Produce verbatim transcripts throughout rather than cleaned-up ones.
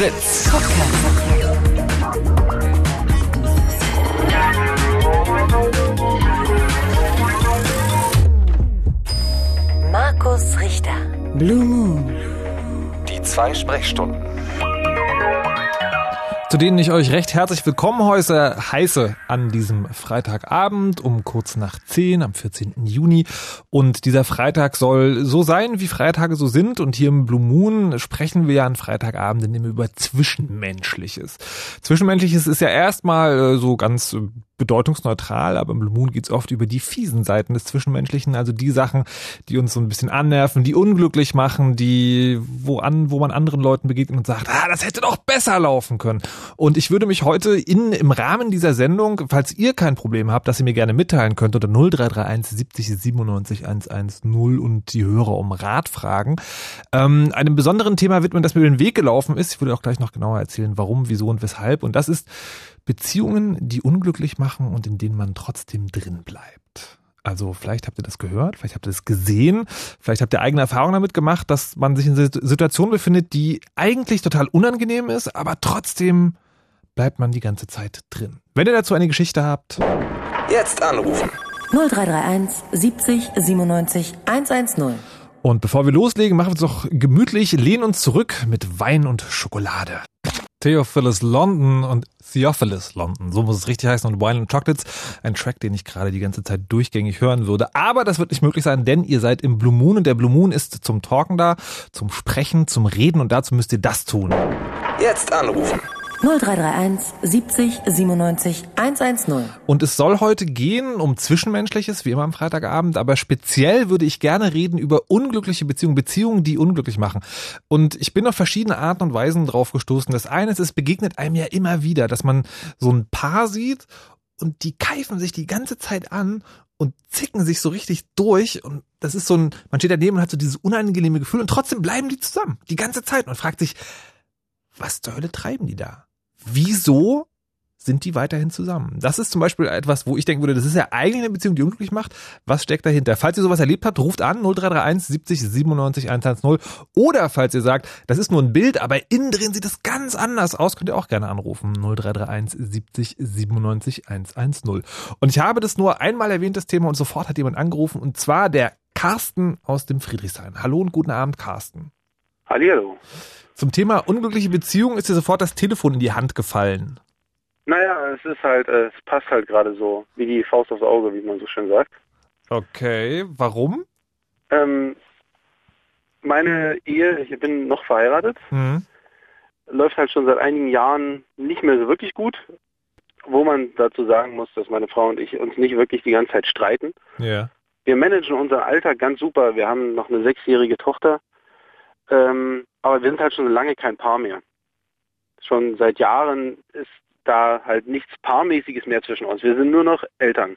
Fritz. Markus Richter. Blue Moon. Die zwei Sprechstunden, zu denen ich euch recht herzlich willkommen heiße, heiße an diesem Freitagabend um kurz nach zehn am vierzehnten Juni. Und dieser Freitag soll so sein, wie Freitage so sind. Und hier im Blue Moon sprechen wir ja an Freitagabenden immer über Zwischenmenschliches. Zwischenmenschliches ist ja erstmal so ganz bedeutungsneutral, aber im Blue Moon geht's oft über die fiesen Seiten des Zwischenmenschlichen, also die Sachen, die uns so ein bisschen annerven, die unglücklich machen, die wo an, wo man anderen Leuten begegnet und sagt, ah, das hätte doch besser laufen können. Und ich würde mich heute in im Rahmen dieser Sendung, falls ihr kein Problem habt, dass ihr mir gerne mitteilen könnt, unter null drei drei eins siebzig siebenundneunzig hundertzehn und die Hörer um Rat fragen, ähm, einem besonderen Thema widmen, das mir über den Weg gelaufen ist. Ich würde auch gleich noch genauer erzählen, warum, wieso und weshalb. Und das ist Beziehungen, die unglücklich machen und in denen man trotzdem drin bleibt. Also vielleicht habt ihr das gehört, vielleicht habt ihr das gesehen, vielleicht habt ihr eigene Erfahrungen damit gemacht, dass man sich in einer Situation befindet, die eigentlich total unangenehm ist, aber trotzdem bleibt man die ganze Zeit drin. Wenn ihr dazu eine Geschichte habt, jetzt anrufen. null drei drei eins siebzig siebenundneunzig hundertzehn. Und bevor wir loslegen, machen wir es doch gemütlich, lehnen uns zurück mit Wein und Schokolade. Theophilus London und Theophilus London, so muss es richtig heißen, und Wine and Chocolates, ein Track, den ich gerade die ganze Zeit durchgängig hören würde. Aber das wird nicht möglich sein, denn ihr seid im Blue Moon und der Blue Moon ist zum Talken da, zum Sprechen, zum Reden und dazu müsst ihr das tun. Jetzt anrufen. null drei drei eins siebzig siebenundneunzig hundertzehn. Und es soll heute gehen um Zwischenmenschliches, wie immer am Freitagabend, aber speziell würde ich gerne reden über unglückliche Beziehungen, Beziehungen, die unglücklich machen. Und ich bin auf verschiedene Arten und Weisen drauf gestoßen. Das eine ist, es begegnet einem ja immer wieder, dass man so ein Paar sieht und die keifen sich die ganze Zeit an und zicken sich so richtig durch. Und das ist so ein, man steht daneben und hat so dieses unangenehme Gefühl und trotzdem bleiben die zusammen, die ganze Zeit. Und fragt sich, was zur Hölle treiben die da? Wieso sind die weiterhin zusammen? Das ist zum Beispiel etwas, wo ich denken würde, das ist ja eigentlich eine Beziehung, die unglücklich macht. Was steckt dahinter? Falls ihr sowas erlebt habt, ruft an null drei drei eins siebzig siebenundneunzig hundertzehn. Oder falls ihr sagt, das ist nur ein Bild, aber innen drin sieht es ganz anders aus, könnt ihr auch gerne anrufen. null drei drei eins siebzig siebenundneunzig hundertzehn. Und ich habe das nur einmal erwähnt, das Thema, und sofort hat jemand angerufen, und zwar der Carsten aus dem Friedrichshain. Hallo und guten Abend, Carsten. Hallihallo. Zum Thema unglückliche Beziehung ist dir sofort das Telefon in die Hand gefallen. Naja, es ist halt, äh, es passt halt gerade so, wie die Faust aufs Auge, wie man so schön sagt. Okay, warum? Ähm, meine Ehe, ich bin noch verheiratet, Mhm. läuft halt schon seit einigen Jahren nicht mehr so wirklich gut. Wo man dazu sagen muss, dass meine Frau und ich uns nicht wirklich die ganze Zeit streiten. Ja. Wir managen unseren Alltag ganz super. Wir haben noch eine sechsjährige Tochter. Ähm, aber wir sind halt schon lange kein Paar mehr. Schon seit Jahren ist da halt nichts Paarmäßiges mehr zwischen uns. Wir sind nur noch Eltern.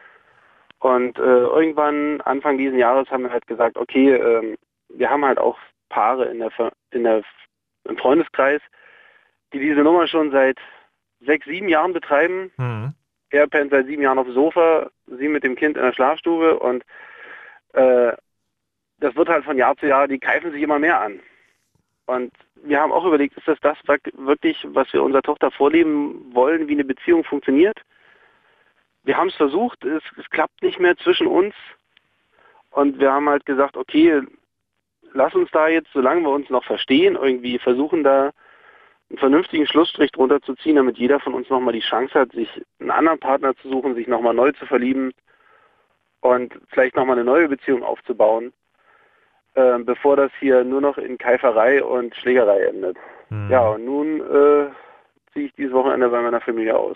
Und äh, irgendwann, Anfang dieses Jahres, haben wir halt gesagt, okay, ähm, wir haben halt auch Paare in der, in der, im Freundeskreis, die diese Nummer schon seit sechs, sieben Jahren betreiben. Mhm. Er pennt seit sieben Jahren auf dem Sofa, sie mit dem Kind in der Schlafstube, und äh, das wird halt von Jahr zu Jahr, die keifen sich immer mehr an. Und wir haben auch überlegt, ist das das wirklich, was wir unserer Tochter vorleben wollen, wie eine Beziehung funktioniert? Wir haben es versucht, es, es klappt nicht mehr zwischen uns. Und wir haben halt gesagt, okay, lass uns da jetzt, solange wir uns noch verstehen, irgendwie versuchen, da einen vernünftigen Schlussstrich drunter zu ziehen, damit jeder von uns nochmal die Chance hat, sich einen anderen Partner zu suchen, sich nochmal neu zu verlieben und vielleicht nochmal eine neue Beziehung aufzubauen. Äh, bevor das hier nur noch in Keiferei und Schlägerei endet. Mhm. Ja, und nun äh, ziehe ich dieses Wochenende bei meiner Familie aus.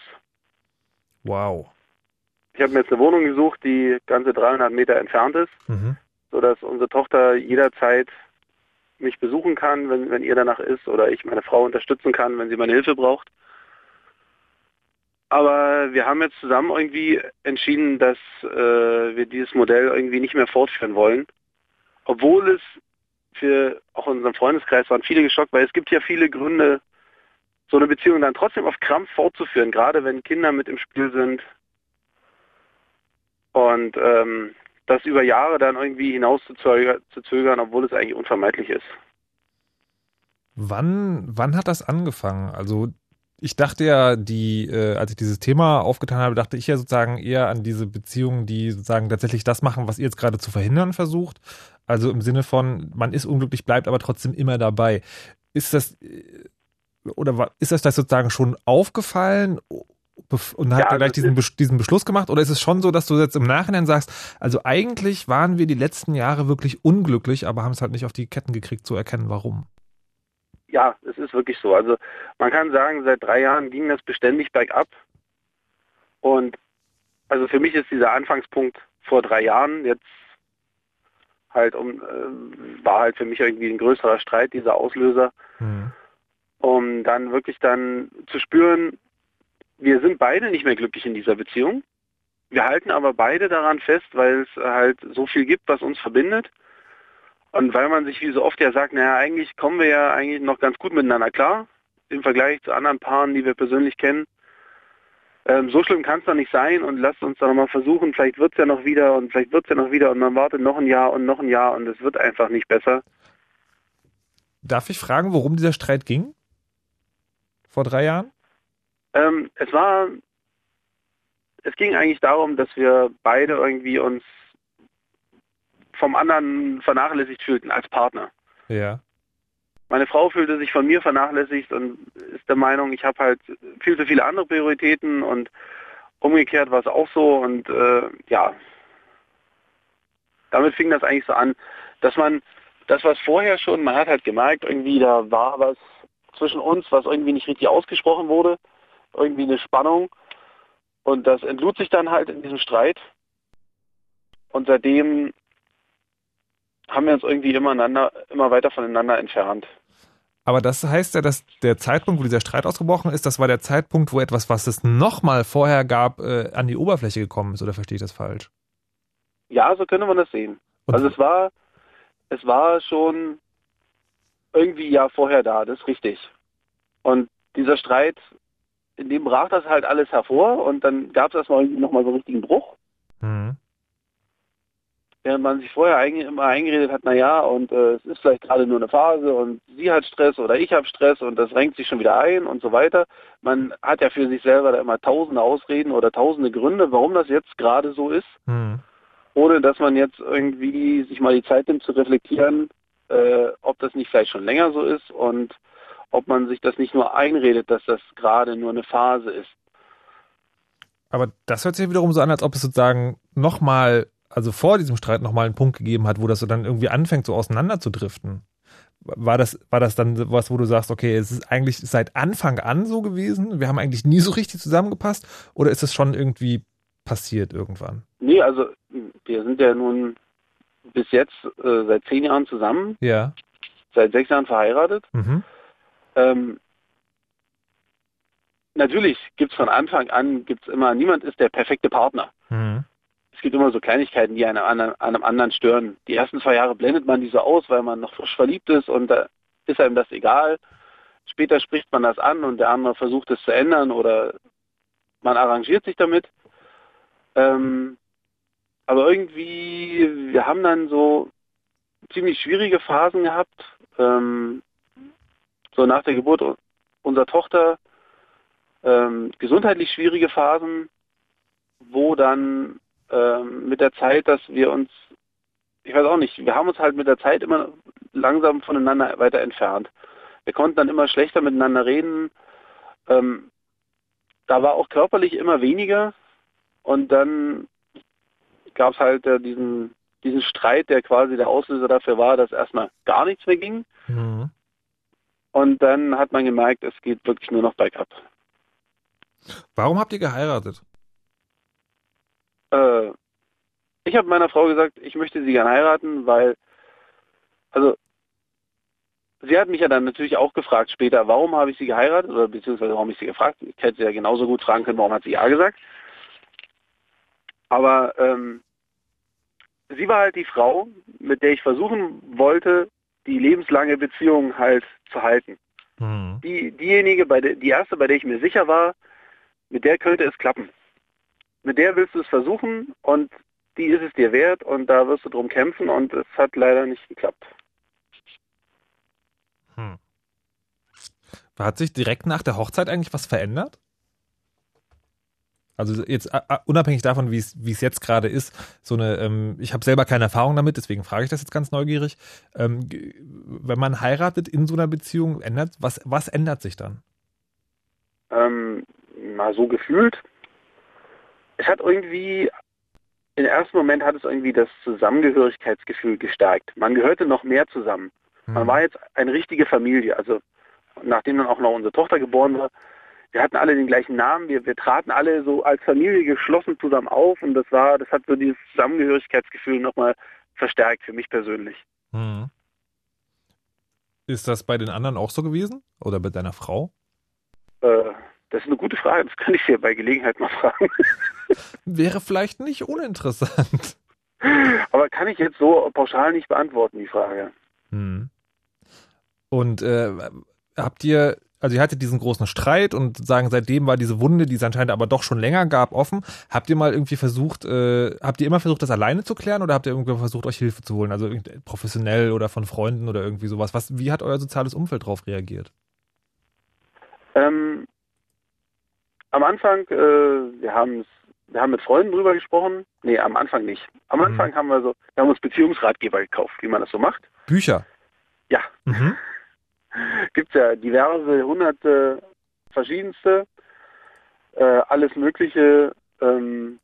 Wow. Ich habe mir jetzt eine Wohnung gesucht, die ganze dreihundert Meter entfernt ist, Mhm. sodass unsere Tochter jederzeit mich besuchen kann, wenn, wenn ihr danach ist, oder ich meine Frau unterstützen kann, wenn sie meine Hilfe braucht. Aber wir haben jetzt zusammen irgendwie entschieden, dass äh, wir dieses Modell irgendwie nicht mehr fortführen wollen. Obwohl es für auch in unserem Freundeskreis waren viele geschockt, weil es gibt ja viele Gründe, so eine Beziehung dann trotzdem auf Krampf fortzuführen, gerade wenn Kinder mit im Spiel sind. Und ähm, das über Jahre dann irgendwie hinaus zu, zöger, zu zögern, obwohl es eigentlich unvermeidlich ist. Wann, wann hat das angefangen? Also ich dachte ja, die, äh, als ich dieses Thema aufgetan habe, dachte ich ja sozusagen eher an diese Beziehungen, die sozusagen tatsächlich das machen, was ihr jetzt gerade zu verhindern versucht. Also im Sinne von, man ist unglücklich, bleibt aber trotzdem immer dabei. Ist das, äh, oder war, ist das das sozusagen schon aufgefallen und hat Ja, da gleich das diesen, ist- Besch- diesen Beschluss gemacht? Oder ist es schon so, dass du jetzt im Nachhinein sagst, also eigentlich waren wir die letzten Jahre wirklich unglücklich, aber haben es halt nicht auf die Ketten gekriegt zu erkennen, warum? Ja, es ist wirklich so. Also man kann sagen, seit drei Jahren ging das beständig bergab. Und also für mich ist dieser Anfangspunkt vor drei Jahren jetzt halt um äh, war halt für mich irgendwie ein größerer Streit, dieser Auslöser, Hm. um dann wirklich dann zu spüren, wir sind beide nicht mehr glücklich in dieser Beziehung. Wir halten aber beide daran fest, weil es halt so viel gibt, was uns verbindet. Und weil man sich wie so oft ja sagt, naja, eigentlich kommen wir ja eigentlich noch ganz gut miteinander klar, im Vergleich zu anderen Paaren, die wir persönlich kennen. Ähm, so schlimm kann es doch nicht sein und lasst uns doch mal versuchen, vielleicht wird es ja noch wieder und vielleicht wird es ja noch wieder und man wartet noch ein Jahr und noch ein Jahr und es wird einfach nicht besser. Darf ich fragen, worum dieser Streit ging? Vor drei Jahren? Ähm, es war, es ging eigentlich darum, dass wir beide irgendwie uns vom anderen vernachlässigt fühlten als Partner. Ja. Meine Frau fühlte sich von mir vernachlässigt und ist der Meinung, ich habe halt viel zu viele andere Prioritäten und umgekehrt war es auch so und äh, ja, damit fing das eigentlich so an, dass man das, was vorher schon, man hat halt gemerkt, irgendwie da war was zwischen uns, was irgendwie nicht richtig ausgesprochen wurde, irgendwie eine Spannung und das entlud sich dann halt in diesem Streit und seitdem haben wir uns irgendwie immer, einander, immer weiter voneinander entfernt. Aber das heißt ja, dass der Zeitpunkt, wo dieser Streit ausgebrochen ist, das war der Zeitpunkt, wo etwas, was es nochmal vorher gab, äh, an die Oberfläche gekommen ist, oder verstehe ich das falsch? Ja, so könnte man das sehen. Und Also es war, es war schon irgendwie ja vorher da, das ist richtig. Und dieser Streit, in dem brach das halt alles hervor und dann gab es erstmal nochmal so einen richtigen Bruch. hm. Während man sich vorher eigentlich immer eingeredet hat, na ja, und äh, es ist vielleicht gerade nur eine Phase und sie hat Stress oder ich habe Stress und das renkt sich schon wieder ein und so weiter. Man hat ja für sich selber da immer tausende Ausreden oder tausende Gründe, warum das jetzt gerade so ist, Hm. ohne dass man jetzt irgendwie sich mal die Zeit nimmt zu reflektieren, äh, ob das nicht vielleicht schon länger so ist und ob man sich das nicht nur einredet, dass das gerade nur eine Phase ist. Aber das hört sich wiederum so an, als ob es sozusagen nochmal, also vor diesem Streit nochmal einen Punkt gegeben hat, wo das so dann irgendwie anfängt, so auseinander zu driften. War das, war das dann was, wo du sagst, okay, es ist eigentlich seit Anfang an so gewesen, wir haben eigentlich nie so richtig zusammengepasst, oder ist es schon irgendwie passiert irgendwann? Nee, also wir sind ja nun bis jetzt äh, seit zehn Jahren zusammen, Ja. seit sechs Jahren verheiratet. Mhm. Ähm, natürlich gibt es von Anfang an, gibt's immer, niemand ist der perfekte Partner. Mhm. Es gibt immer so Kleinigkeiten, die einen an einem, an einem anderen stören. Die ersten zwei Jahre blendet man die so aus, weil man noch frisch verliebt ist und da ist einem das egal. Später spricht man das an und der andere versucht es zu ändern oder man arrangiert sich damit. Ähm, aber irgendwie, wir haben dann so ziemlich schwierige Phasen gehabt. Ähm, so nach der Geburt unserer Tochter ähm, gesundheitlich schwierige Phasen, wo dann ähm, mit der Zeit, dass wir uns, ich weiß auch nicht, wir haben uns halt mit der Zeit immer langsam voneinander weiter entfernt. Wir konnten dann immer schlechter miteinander reden. Ähm, da war auch körperlich immer weniger und dann gab es halt äh, diesen, diesen Streit, der quasi der Auslöser dafür war, dass erstmal gar nichts mehr ging. Mhm. Und dann hat man gemerkt, es geht wirklich nur noch bergab. Warum habt ihr geheiratet? Äh, ich habe meiner Frau gesagt, ich möchte sie gern heiraten, weil, also, sie hat mich ja dann natürlich auch gefragt später, warum habe ich sie geheiratet, oder beziehungsweise warum ich sie gefragt. Ich hätte sie ja genauso gut fragen können, warum hat sie ja gesagt. Aber ähm, sie war halt die Frau, mit der ich versuchen wollte, die lebenslange Beziehung halt zu halten. Mhm. Die, diejenige, bei der, die erste, bei der ich mir sicher war, mit der könnte es klappen. Mit der willst du es versuchen und die ist es dir wert und da wirst du drum kämpfen und es hat leider nicht geklappt. Hm. Hat sich direkt nach der Hochzeit eigentlich was verändert? Also jetzt uh, unabhängig davon, wie es wie es jetzt gerade ist, so eine, ähm, ich habe selber keine Erfahrung damit, deswegen frage ich das jetzt ganz neugierig. Ähm, wenn man heiratet in so einer Beziehung, ändert was was ändert sich dann? Ähm, mal so gefühlt. Es hat irgendwie, im ersten Moment hat es irgendwie das Zusammengehörigkeitsgefühl gestärkt. Man gehörte noch mehr zusammen. Hm. Man war jetzt eine richtige Familie. Also nachdem dann auch noch unsere Tochter geboren war, wir hatten alle den gleichen Namen, wir, wir traten alle so als Familie geschlossen zusammen auf und das war, das hat so dieses Zusammengehörigkeitsgefühl nochmal verstärkt für mich persönlich. Hm. Ist das bei den anderen auch so gewesen? Oder bei deiner Frau? Äh, das ist eine gute Frage, das kann ich dir bei Gelegenheit mal fragen. Wäre vielleicht nicht uninteressant. Aber kann ich jetzt so pauschal nicht beantworten, die Frage. Hm. Und äh, habt ihr, also ihr hattet diesen großen Streit und sagen, seitdem war diese Wunde, die es anscheinend aber doch schon länger gab, offen. Habt ihr mal irgendwie versucht, äh, habt ihr immer versucht, das alleine zu klären oder habt ihr irgendwie versucht, euch Hilfe zu holen? Also professionell oder von Freunden oder irgendwie sowas. Was, wie hat euer soziales Umfeld darauf reagiert? Ähm, am Anfang, äh, wir haben wir haben mit Freunden drüber gesprochen. Nee, am Anfang nicht. Am Anfang mhm. haben wir so, wir haben uns Beziehungsratgeber gekauft, wie man das so macht. Bücher? Ja. Mhm. Gibt es ja diverse, hunderte, verschiedenste, äh, alles Mögliche. Ähm,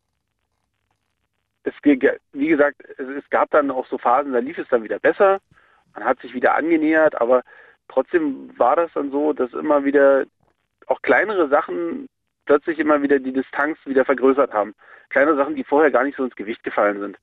es, wie gesagt, es, es gab dann auch so Phasen, da lief es dann wieder besser. Man hat sich wieder angenähert, aber trotzdem war das dann so, dass immer wieder auch kleinere Sachen plötzlich immer wieder die Distanz wieder vergrößert haben. Kleine Sachen, die vorher gar nicht so ins Gewicht gefallen sind.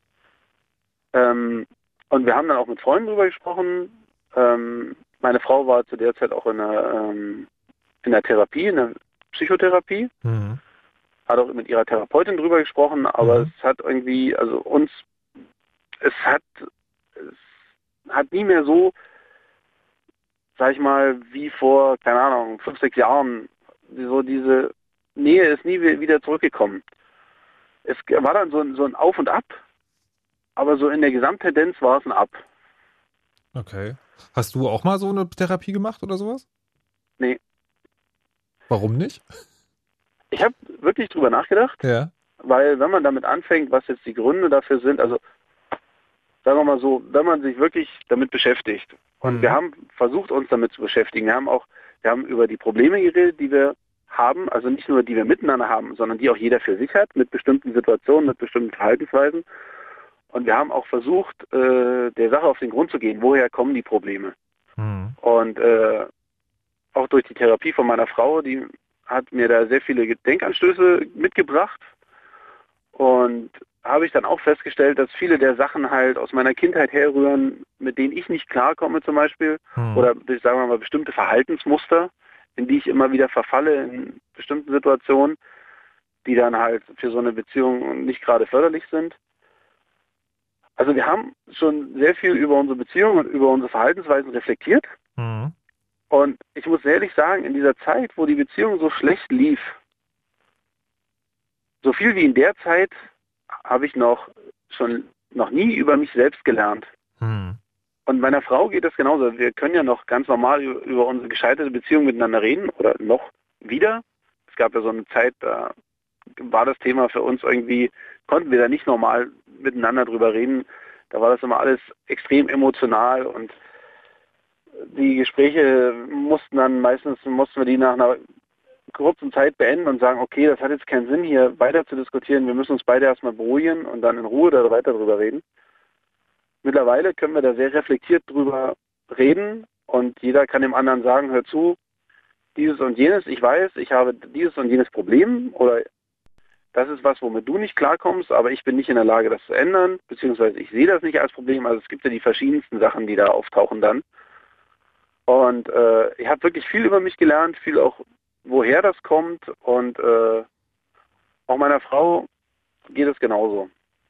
Ähm, und wir haben dann auch mit Freunden drüber gesprochen. Ähm, meine Frau war zu der Zeit auch in der, ähm, in der Therapie, in der Psychotherapie. Mhm. Hat auch mit ihrer Therapeutin drüber gesprochen, aber mhm. es hat irgendwie, also uns, es hat, es hat nie mehr so, sag ich mal, wie vor, keine Ahnung, fünf, sechs Jahren, so diese Nähe ist nie wieder zurückgekommen. Es war dann so ein, so ein Auf und Ab, aber so in der Gesamttendenz war es ein Ab. Okay. Hast du auch mal so eine Therapie gemacht oder sowas? Nee. Warum nicht? Ich habe wirklich drüber nachgedacht, ja. Weil wenn man damit anfängt, was jetzt die Gründe dafür sind, also sagen wir mal so, wenn man sich wirklich damit beschäftigt und mhm. wir haben versucht, uns damit zu beschäftigen, wir haben auch, wir haben über die Probleme geredet, die wir haben, also nicht nur die wir miteinander haben, sondern die auch jeder für sich hat, mit bestimmten Situationen, mit bestimmten Verhaltensweisen. Und wir haben auch versucht, äh, der Sache auf den Grund zu gehen, woher kommen die Probleme. Mhm. Und äh, auch durch die Therapie von meiner Frau, die hat mir da sehr viele Denkanstöße mitgebracht. Und habe ich dann auch festgestellt, dass viele der Sachen halt aus meiner Kindheit herrühren, mit denen ich nicht klarkomme zum Beispiel. Mhm. Oder sagen wir mal bestimmte Verhaltensmuster, in die ich immer wieder verfalle in bestimmten Situationen, die dann halt für so eine Beziehung nicht gerade förderlich sind. Also wir haben schon sehr viel über unsere Beziehung und über unsere Verhaltensweisen reflektiert. Mhm. Und ich muss ehrlich sagen, in dieser Zeit, wo die Beziehung so schlecht lief, so viel wie in der Zeit habe ich noch schon noch nie über mich selbst gelernt. Mhm. Und meiner Frau geht es genauso. Wir können ja noch ganz normal über unsere gescheiterte Beziehung miteinander reden oder noch wieder. Es gab ja so eine Zeit, da war das Thema für uns irgendwie, konnten wir da nicht normal miteinander drüber reden. Da war das immer alles extrem emotional und die Gespräche mussten dann meistens, mussten wir die nach einer kurzen Zeit beenden und sagen, okay, das hat jetzt keinen Sinn, hier weiter zu diskutieren. Wir müssen uns beide erstmal beruhigen und dann in Ruhe da weiter drüber reden. Mittlerweile können wir da sehr reflektiert drüber reden und jeder kann dem anderen sagen, hör zu, dieses und jenes, ich weiß, ich habe dieses und jenes Problem oder das ist was, womit du nicht klarkommst, aber ich bin nicht in der Lage, das zu ändern, beziehungsweise ich sehe das nicht als Problem. Also es gibt ja die verschiedensten Sachen, die da auftauchen dann. Und äh, ich habe wirklich viel über mich gelernt, viel auch, woher das kommt und äh, auch meiner Frau geht es genauso.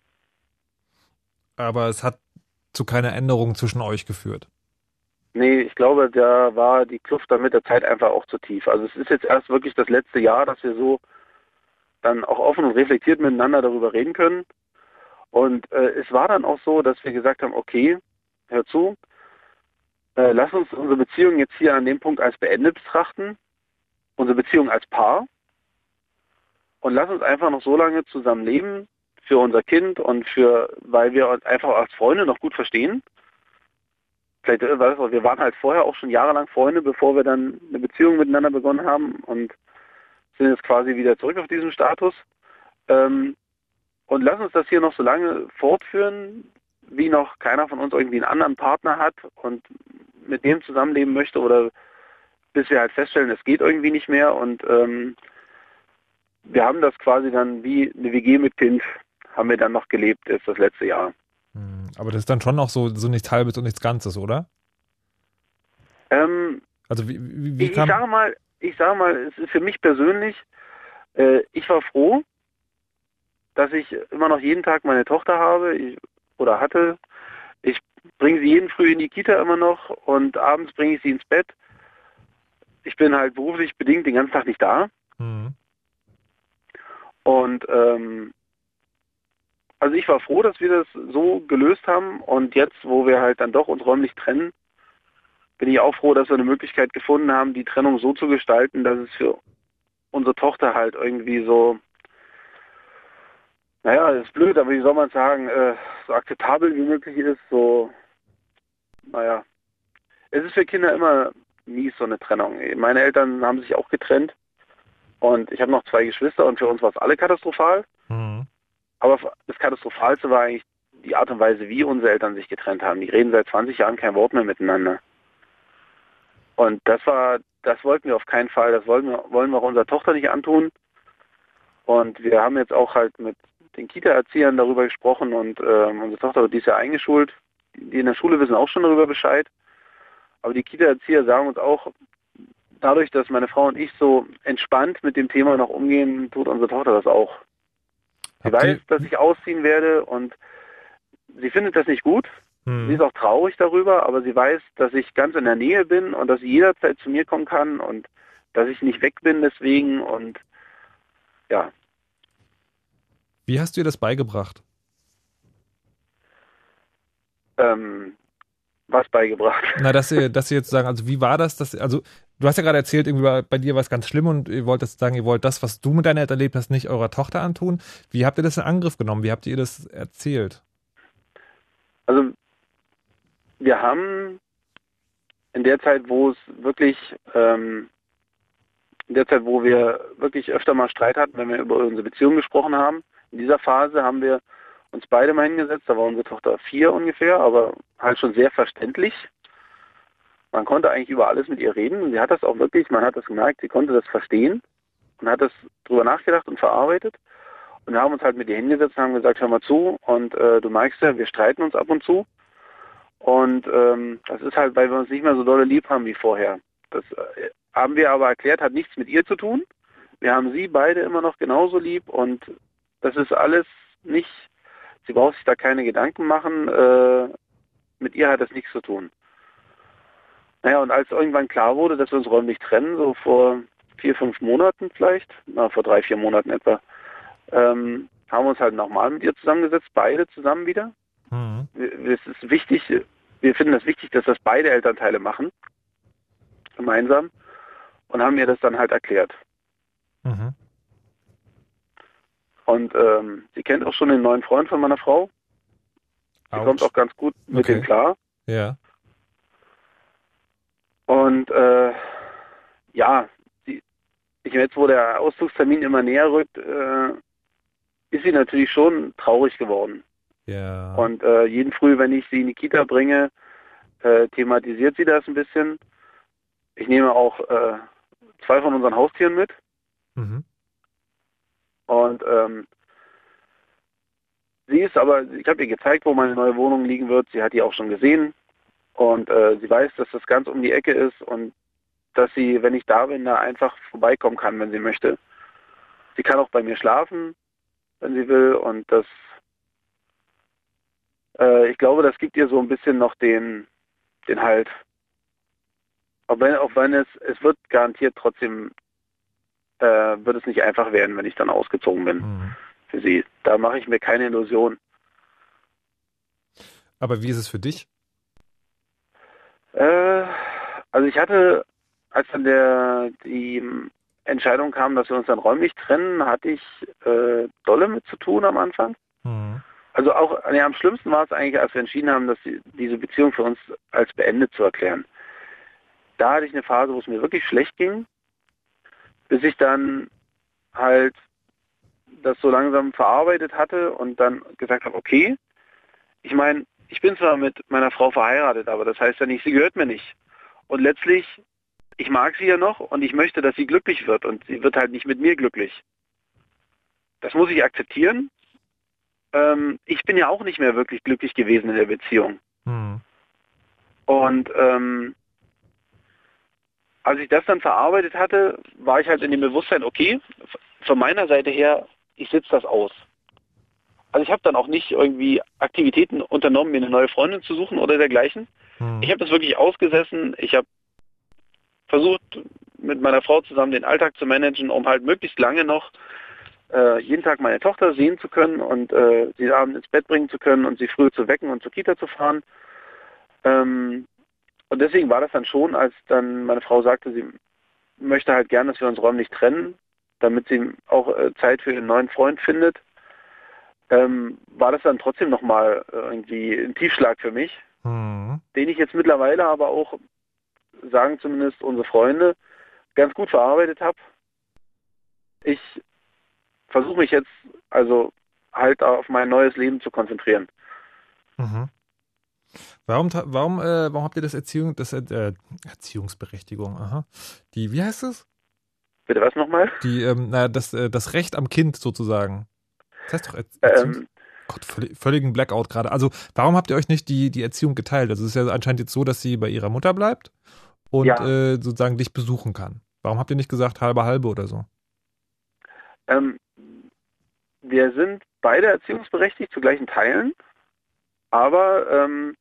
Aber es hat zu keiner Änderung zwischen euch geführt? Nee, ich glaube, da war die Kluft dann mit der Zeit einfach auch zu tief. Also es ist jetzt erst wirklich das letzte Jahr, dass wir so dann auch offen und reflektiert miteinander darüber reden können. Und äh, es war dann auch so, dass wir gesagt haben, okay, hör zu, äh, lass uns unsere Beziehung jetzt hier an dem Punkt als beendet betrachten, unsere Beziehung als Paar, und lass uns einfach noch so lange zusammen leben für unser Kind und für, weil wir uns einfach als Freunde noch gut verstehen. Vielleicht, äh, weißt du, wir waren halt vorher auch schon jahrelang Freunde, bevor wir dann eine Beziehung miteinander begonnen haben und sind jetzt quasi wieder zurück auf diesen Status. Ähm, und lass uns das hier noch so lange fortführen, wie noch keiner von uns irgendwie einen anderen Partner hat und mit dem zusammenleben möchte, oder bis wir halt feststellen, es geht irgendwie nicht mehr, und ähm, wir haben das quasi dann wie eine W G mit Kind, haben wir dann noch gelebt, ist das letzte Jahr. Aber das ist dann schon noch so, so nichts Halbes und nichts Ganzes, oder? Ähm, also wie, wie, wie ich, kam... ich sage mal, ich sage mal, es ist für mich persönlich, äh, ich war froh, dass ich immer noch jeden Tag meine Tochter habe, ich, oder hatte. Ich bringe sie jeden früh in die Kita immer noch und abends bringe ich sie ins Bett. Ich bin halt beruflich bedingt den ganzen Tag nicht da. Mhm. Und ähm, also ich war froh, dass wir das so gelöst haben, und jetzt, wo wir halt dann doch uns räumlich trennen, bin ich auch froh, dass wir eine Möglichkeit gefunden haben, die Trennung so zu gestalten, dass es für unsere Tochter halt irgendwie so, naja, das ist blöd, aber wie soll man sagen, äh, so akzeptabel wie möglich ist, so, naja, es ist für Kinder immer mies, so eine Trennung. Meine Eltern haben sich auch getrennt und ich habe noch zwei Geschwister, und für uns war es alle katastrophal. Mhm. Aber das Katastrophalste war eigentlich die Art und Weise, wie unsere Eltern sich getrennt haben. Die reden seit zwanzig Jahren kein Wort mehr miteinander. Und das war, das wollten wir auf keinen Fall. Das wollen wir, wollen wir auch unserer Tochter nicht antun. Und wir haben jetzt auch halt mit den Kita-Erziehern darüber gesprochen, und ähm, unsere Tochter wird dieses Jahr eingeschult. Die in der Schule wissen auch schon darüber Bescheid. Aber die Kita-Erzieher sagen uns auch, dadurch, dass meine Frau und ich so entspannt mit dem Thema noch umgehen, tut unsere Tochter das auch. Sie Habt weiß, ihr- dass ich ausziehen werde, und sie findet das nicht gut. Mhm. Sie ist auch traurig darüber, aber sie weiß, dass ich ganz in der Nähe bin und dass sie jederzeit zu mir kommen kann und dass ich nicht weg bin deswegen, und ja. Wie hast du ihr das beigebracht? Ähm, was beigebracht. Na, dass ihr, dass ihr jetzt sagen, also wie war das? Dass, also du hast ja gerade erzählt, irgendwie bei, bei dir war es ganz schlimm und ihr wollt das sagen, ihr wollt das, was du mit deiner Eltern erlebt hast, nicht eurer Tochter antun. Wie habt ihr das in Angriff genommen? Wie habt ihr das erzählt? Also wir haben in der Zeit, wo es wirklich, ähm, in der Zeit, wo wir wirklich öfter mal Streit hatten, wenn wir über unsere Beziehung gesprochen haben, in dieser Phase haben wir uns beide mal hingesetzt, da war unsere Tochter vier ungefähr, aber halt schon sehr verständlich. Man konnte eigentlich über alles mit ihr reden, und sie hat das auch wirklich, man hat das gemerkt, sie konnte das verstehen und hat das drüber nachgedacht und verarbeitet. Und wir haben uns halt mit ihr hingesetzt und haben gesagt, hör mal zu, und äh, du merkst ja, wir streiten uns ab und zu. Und ähm, das ist halt, weil wir uns nicht mehr so dolle lieb haben wie vorher. Das äh, haben wir aber erklärt, hat nichts mit ihr zu tun. Wir haben sie beide immer noch genauso lieb, und das ist alles nicht, sie braucht sich da keine Gedanken machen, äh, mit ihr hat das nichts zu tun. Naja, und als irgendwann klar wurde, dass wir uns räumlich trennen, so vor vier, fünf Monaten vielleicht, na, vor drei, vier Monaten etwa, ähm, haben wir uns halt nochmal mit ihr zusammengesetzt, beide zusammen wieder. Mhm. Es ist wichtig, wir finden es wichtig, dass das beide Elternteile machen, gemeinsam, und haben ihr das dann halt erklärt. Mhm. Und ähm, sie kennt auch schon den neuen Freund von meiner Frau. Sie Autsch. kommt auch ganz gut mit Okay. dem klar. Ja. Und äh, ja, sie, ich jetzt, wo der Auszugstermin immer näher rückt, äh, ist sie natürlich schon traurig geworden. Ja. Und äh, jeden Früh, wenn ich sie in die Kita bringe, äh, thematisiert sie das ein bisschen. Ich nehme auch äh, zwei von unseren Haustieren mit. Mhm. Und ähm, sie ist aber, ich habe ihr gezeigt, wo meine neue Wohnung liegen wird. Sie hat die auch schon gesehen. Und äh, sie weiß, dass das ganz um die Ecke ist und dass sie, wenn ich da bin, da einfach vorbeikommen kann, wenn sie möchte. Sie kann auch bei mir schlafen, wenn sie will. Und das, äh, ich glaube, das gibt ihr so ein bisschen noch den, den Halt. Auch wenn, auch wenn es, es wird garantiert trotzdem, äh, wird es nicht einfach werden, wenn ich dann ausgezogen bin Mhm. für sie. Da mache ich mir keine Illusion. Aber wie ist es für dich? Äh, also ich hatte, als dann der die Entscheidung kam, dass wir uns dann räumlich trennen, hatte ich äh, dolle mit zu tun am Anfang. Mhm. Also auch, nee, am schlimmsten war es eigentlich, als wir entschieden haben, dass die, diese Beziehung für uns als beendet zu erklären. Da hatte ich eine Phase, wo es mir wirklich schlecht ging, bis ich dann halt das so langsam verarbeitet hatte und dann gesagt habe, okay, ich meine, ich bin zwar mit meiner Frau verheiratet, aber das heißt ja nicht, sie gehört mir nicht. Und letztlich, ich mag sie ja noch und ich möchte, dass sie glücklich wird und sie wird halt nicht mit mir glücklich. Das muss ich akzeptieren. Ähm, ich bin ja auch nicht mehr wirklich glücklich gewesen in der Beziehung. Mhm. Und ähm, als ich das dann verarbeitet hatte, war ich halt in dem Bewusstsein, okay, von meiner Seite her, ich sitze das aus. Also ich habe dann auch nicht irgendwie Aktivitäten unternommen, mir eine neue Freundin zu suchen oder dergleichen. Mhm. Ich habe das wirklich ausgesessen. Ich habe versucht, mit meiner Frau zusammen den Alltag zu managen, um halt möglichst lange noch äh, jeden Tag meine Tochter sehen zu können und äh, sie abends ins Bett bringen zu können und sie früh zu wecken und zur Kita zu fahren. Ähm, und deswegen war das dann schon, als dann meine Frau sagte, sie möchte halt gerne, dass wir uns räumlich trennen, damit sie auch äh, Zeit für ihren neuen Freund findet, ähm, war das dann trotzdem nochmal äh, irgendwie ein Tiefschlag für mich, Mhm. den ich jetzt mittlerweile aber auch, sagen zumindest unsere Freunde, ganz gut verarbeitet habe. Ich versuche mich jetzt also halt auf mein neues Leben zu konzentrieren. Mhm. Warum, ta- warum, äh, warum habt ihr das Erziehung, das äh, Erziehungsberechtigung, aha. Die, wie heißt es? Bitte was nochmal? Die, ähm, na, das, äh, das Recht am Kind sozusagen. Das heißt doch Er- Erziehungs... Ähm, Gott, völlig, völligen Blackout gerade. Also, warum habt ihr euch nicht die, die Erziehung geteilt? Also, es ist ja anscheinend jetzt so, dass sie bei ihrer Mutter bleibt und ja, äh, sozusagen dich besuchen kann. Warum habt ihr nicht gesagt halbe halbe oder so? ähm, wir sind beide erziehungsberechtigt zu gleichen Teilen, aber ähm,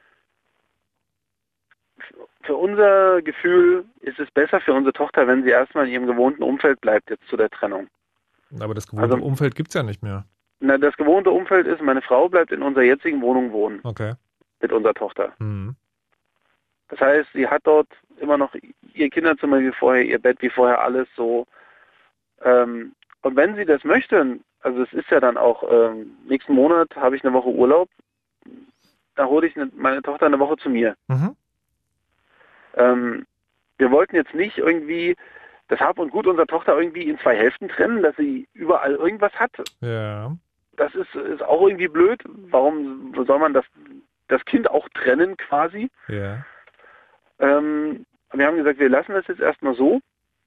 für unser Gefühl ist es besser für unsere Tochter, wenn sie erstmal in ihrem gewohnten Umfeld bleibt, jetzt zu der Trennung. Aber das gewohnte Also, Umfeld gibt's ja nicht mehr. na, das gewohnte Umfeld ist, meine Frau bleibt in unserer jetzigen Wohnung wohnen Okay. mit unserer Tochter. Mhm. Das heißt, sie hat dort immer noch ihr Kinderzimmer wie vorher, ihr Bett wie vorher, alles so. Ähm, und wenn sie das möchte, also es ist ja dann auch, ähm, nächsten Monat habe ich eine Woche Urlaub, da hole ich eine, meine Tochter eine Woche zu mir. Mhm. Ähm, wir wollten jetzt nicht irgendwie das Hab und Gut unserer Tochter irgendwie in zwei Hälften trennen, dass sie überall irgendwas hat. Ja. Das ist, ist auch irgendwie blöd. Warum soll man das, das Kind auch trennen quasi? Ja. Ähm, wir haben gesagt, wir lassen das jetzt erstmal so,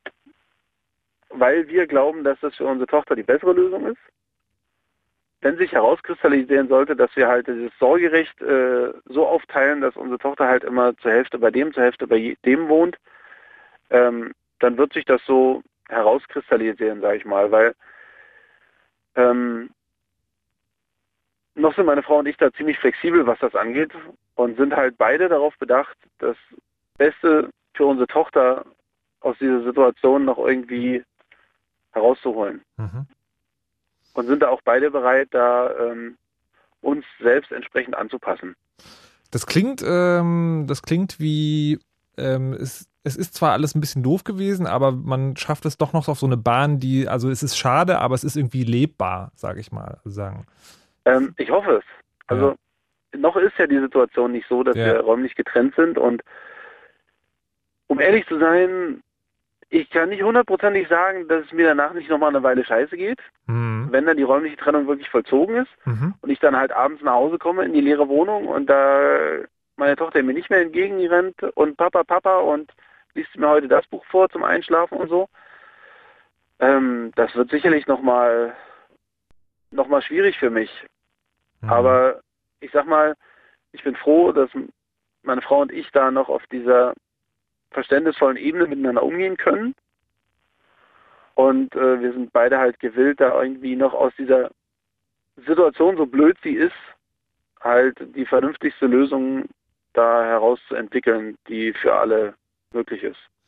weil wir glauben, dass das für unsere Tochter die bessere Lösung ist. Wenn sich herauskristallisieren sollte, dass wir halt dieses Sorgerecht äh, so aufteilen, dass unsere Tochter halt immer zur Hälfte bei dem, zur Hälfte bei dem wohnt, ähm, dann wird sich das so herauskristallisieren, sage ich mal, weil ähm, noch sind meine Frau und ich da ziemlich flexibel, was das angeht und sind halt beide darauf bedacht, das Beste für unsere Tochter aus dieser Situation noch irgendwie herauszuholen. Mhm. Und sind da auch beide bereit, da ähm, uns selbst entsprechend anzupassen. Das klingt, ähm, das klingt wie, ähm, es, es ist zwar alles ein bisschen doof gewesen, aber man schafft es doch noch auf so eine Bahn, die, also es ist schade, aber es ist irgendwie lebbar, sage ich mal, sagen. Ähm, ich hoffe es. Also ja. Noch ist ja die Situation nicht so, dass Ja. wir räumlich getrennt sind und um ehrlich zu sein, ich kann nicht hundertprozentig sagen, dass es mir danach nicht nochmal eine Weile scheiße geht, Mhm. wenn dann die räumliche Trennung wirklich vollzogen ist Mhm. und ich dann halt abends nach Hause komme in die leere Wohnung und da meine Tochter mir nicht mehr entgegenrennt und Papa, Papa und liest mir heute das Buch vor zum Einschlafen und so. Ähm, das wird sicherlich nochmal noch mal schwierig für mich. Mhm. Aber ich sag mal, ich bin froh, dass meine Frau und ich da noch auf dieser verständnisvollen Ebene miteinander umgehen können. Und äh, wir sind beide halt gewillt, da irgendwie noch aus dieser Situation, so blöd sie ist, halt die vernünftigste Lösung da herauszuentwickeln, die für alle möglich ist.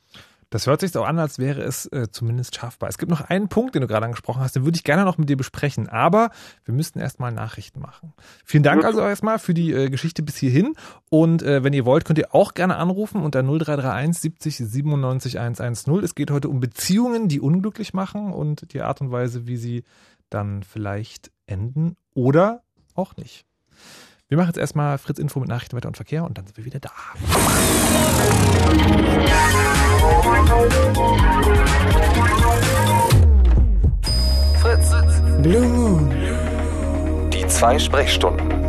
Das hört sich so an, als wäre es äh, zumindest schaffbar. Es gibt noch einen Punkt, den du gerade angesprochen hast, den würde ich gerne noch mit dir besprechen, aber wir müssten erstmal Nachrichten machen. Vielen Dank also erstmal für die äh, Geschichte bis hierhin und äh, wenn ihr wollt, könnt ihr auch gerne anrufen unter null drei drei eins siebzig siebenundneunzig hundertzehn. Es geht heute um Beziehungen, die unglücklich machen und die Art und Weise, wie sie dann vielleicht enden oder auch nicht. Wir machen jetzt erstmal Fritz Info mit Nachrichten, Wetter und Verkehr und dann sind wir wieder da. Fritz. Blue Moon. Die zwei Sprechstunden.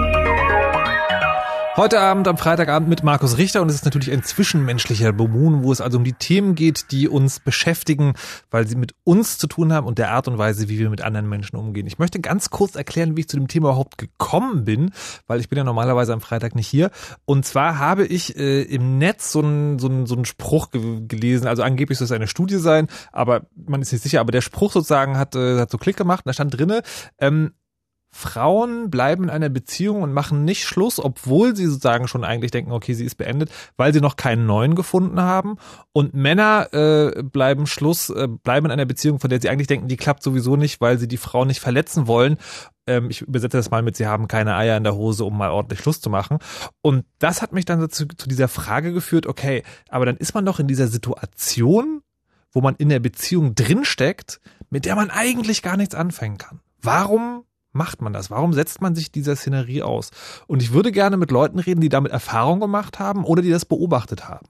Heute Abend am Freitagabend mit Markus Richter und es ist natürlich ein zwischenmenschlicher Blue Moon, wo es also um die Themen geht, die uns beschäftigen, weil sie mit uns zu tun haben und der Art und Weise, wie wir mit anderen Menschen umgehen. Ich möchte ganz kurz erklären, wie ich zu dem Thema überhaupt gekommen bin, weil ich bin ja normalerweise am Freitag nicht hier. Und zwar habe ich äh, im Netz so einen so einen, so einen Spruch ge- gelesen, also angeblich soll es eine Studie sein, aber man ist nicht sicher, aber der Spruch sozusagen hat, äh, hat so Klick gemacht und da stand drinne, ähm, Frauen bleiben in einer Beziehung und machen nicht Schluss, obwohl sie sozusagen schon eigentlich denken, okay, sie ist beendet, weil sie noch keinen neuen gefunden haben. Und Männer äh, bleiben Schluss, äh, bleiben in einer Beziehung, von der sie eigentlich denken, die klappt sowieso nicht, weil sie die Frau nicht verletzen wollen. Ähm, ich übersetze das mal mit, sie haben keine Eier in der Hose, um mal ordentlich Schluss zu machen. Und das hat mich dann dazu, zu dieser Frage geführt, okay, aber dann ist man doch in dieser Situation, wo man in der Beziehung drinsteckt, mit der man eigentlich gar nichts anfangen kann. Warum macht man das? Warum setzt man sich dieser Szenerie aus? Und ich würde gerne mit Leuten reden, die damit Erfahrung gemacht haben oder die das beobachtet haben.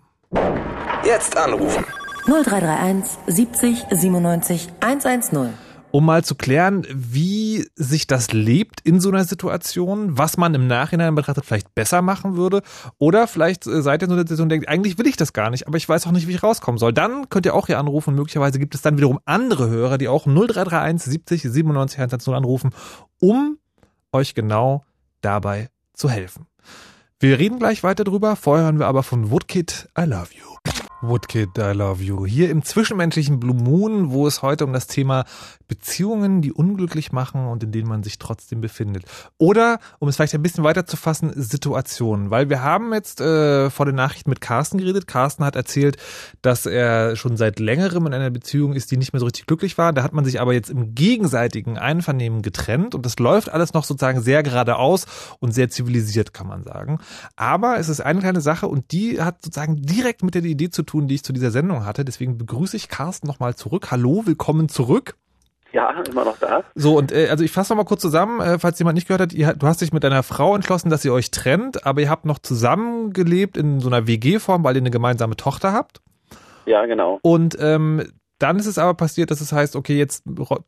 Jetzt anrufen. null drei drei eins siebzig siebenundneunzig hundertzehn. Um mal zu klären, wie sich das lebt in so einer Situation, was man im Nachhinein betrachtet vielleicht besser machen würde oder vielleicht seid ihr in so einer Situation und denkt, eigentlich will ich das gar nicht, aber ich weiß auch nicht, wie ich rauskommen soll. Dann könnt ihr auch hier anrufen und möglicherweise gibt es dann wiederum andere Hörer, die auch null drei drei eins siebzig siebenundneunzig hundertzehn anrufen, um euch genau dabei zu helfen. Wir reden gleich weiter drüber, vorher hören wir aber von Woodkid, I Love You. Woodkid, I Love You. Hier im zwischenmenschlichen Blue Moon, wo es heute um das Thema Beziehungen, die unglücklich machen und in denen man sich trotzdem befindet. Oder, um es vielleicht ein bisschen weiter zu fassen, Situationen. Weil wir haben jetzt äh, vor den Nachrichten mit Carsten geredet. Carsten hat erzählt, dass er schon seit längerem in einer Beziehung ist, die nicht mehr so richtig glücklich war. Da hat man sich aber jetzt im gegenseitigen Einvernehmen getrennt und das läuft alles noch sozusagen sehr geradeaus und sehr zivilisiert, kann man sagen. Aber es ist eine kleine Sache und die hat sozusagen direkt mit der Idee zu tun, die ich zu dieser Sendung hatte. Deswegen begrüße ich Carsten nochmal zurück. Hallo, willkommen zurück. Ja, immer noch da. So, und äh, also ich fasse nochmal kurz zusammen, äh, falls jemand nicht gehört hat, ihr, du hast dich mit deiner Frau entschlossen, dass ihr euch trennt, aber ihr habt noch zusammengelebt in so einer W G-Form, weil ihr eine gemeinsame Tochter habt. Ja, genau. Und ähm, dann ist es aber passiert, dass es heißt, okay, jetzt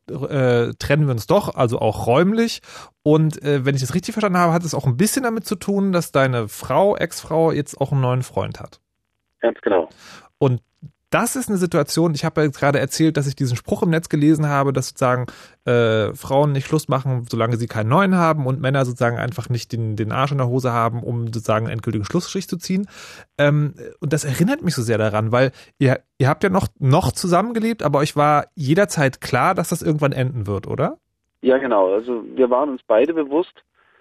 äh, trennen wir uns doch, also auch räumlich. Und äh, wenn ich das richtig verstanden habe, hat es auch ein bisschen damit zu tun, dass deine Frau, Ex-Frau, jetzt auch einen neuen Freund hat. Ganz genau. Und das ist eine Situation, ich habe ja jetzt gerade erzählt, dass ich diesen Spruch im Netz gelesen habe, dass sozusagen äh, Frauen nicht Schluss machen, solange sie keinen neuen haben und Männer sozusagen einfach nicht den, den Arsch in der Hose haben, um sozusagen einen endgültigen Schlussstrich zu ziehen. Ähm, und das erinnert mich so sehr daran, weil ihr, ihr habt ja noch, noch zusammengelebt, aber euch war jederzeit klar, dass das irgendwann enden wird, oder? Ja, genau. Also wir waren uns beide bewusst,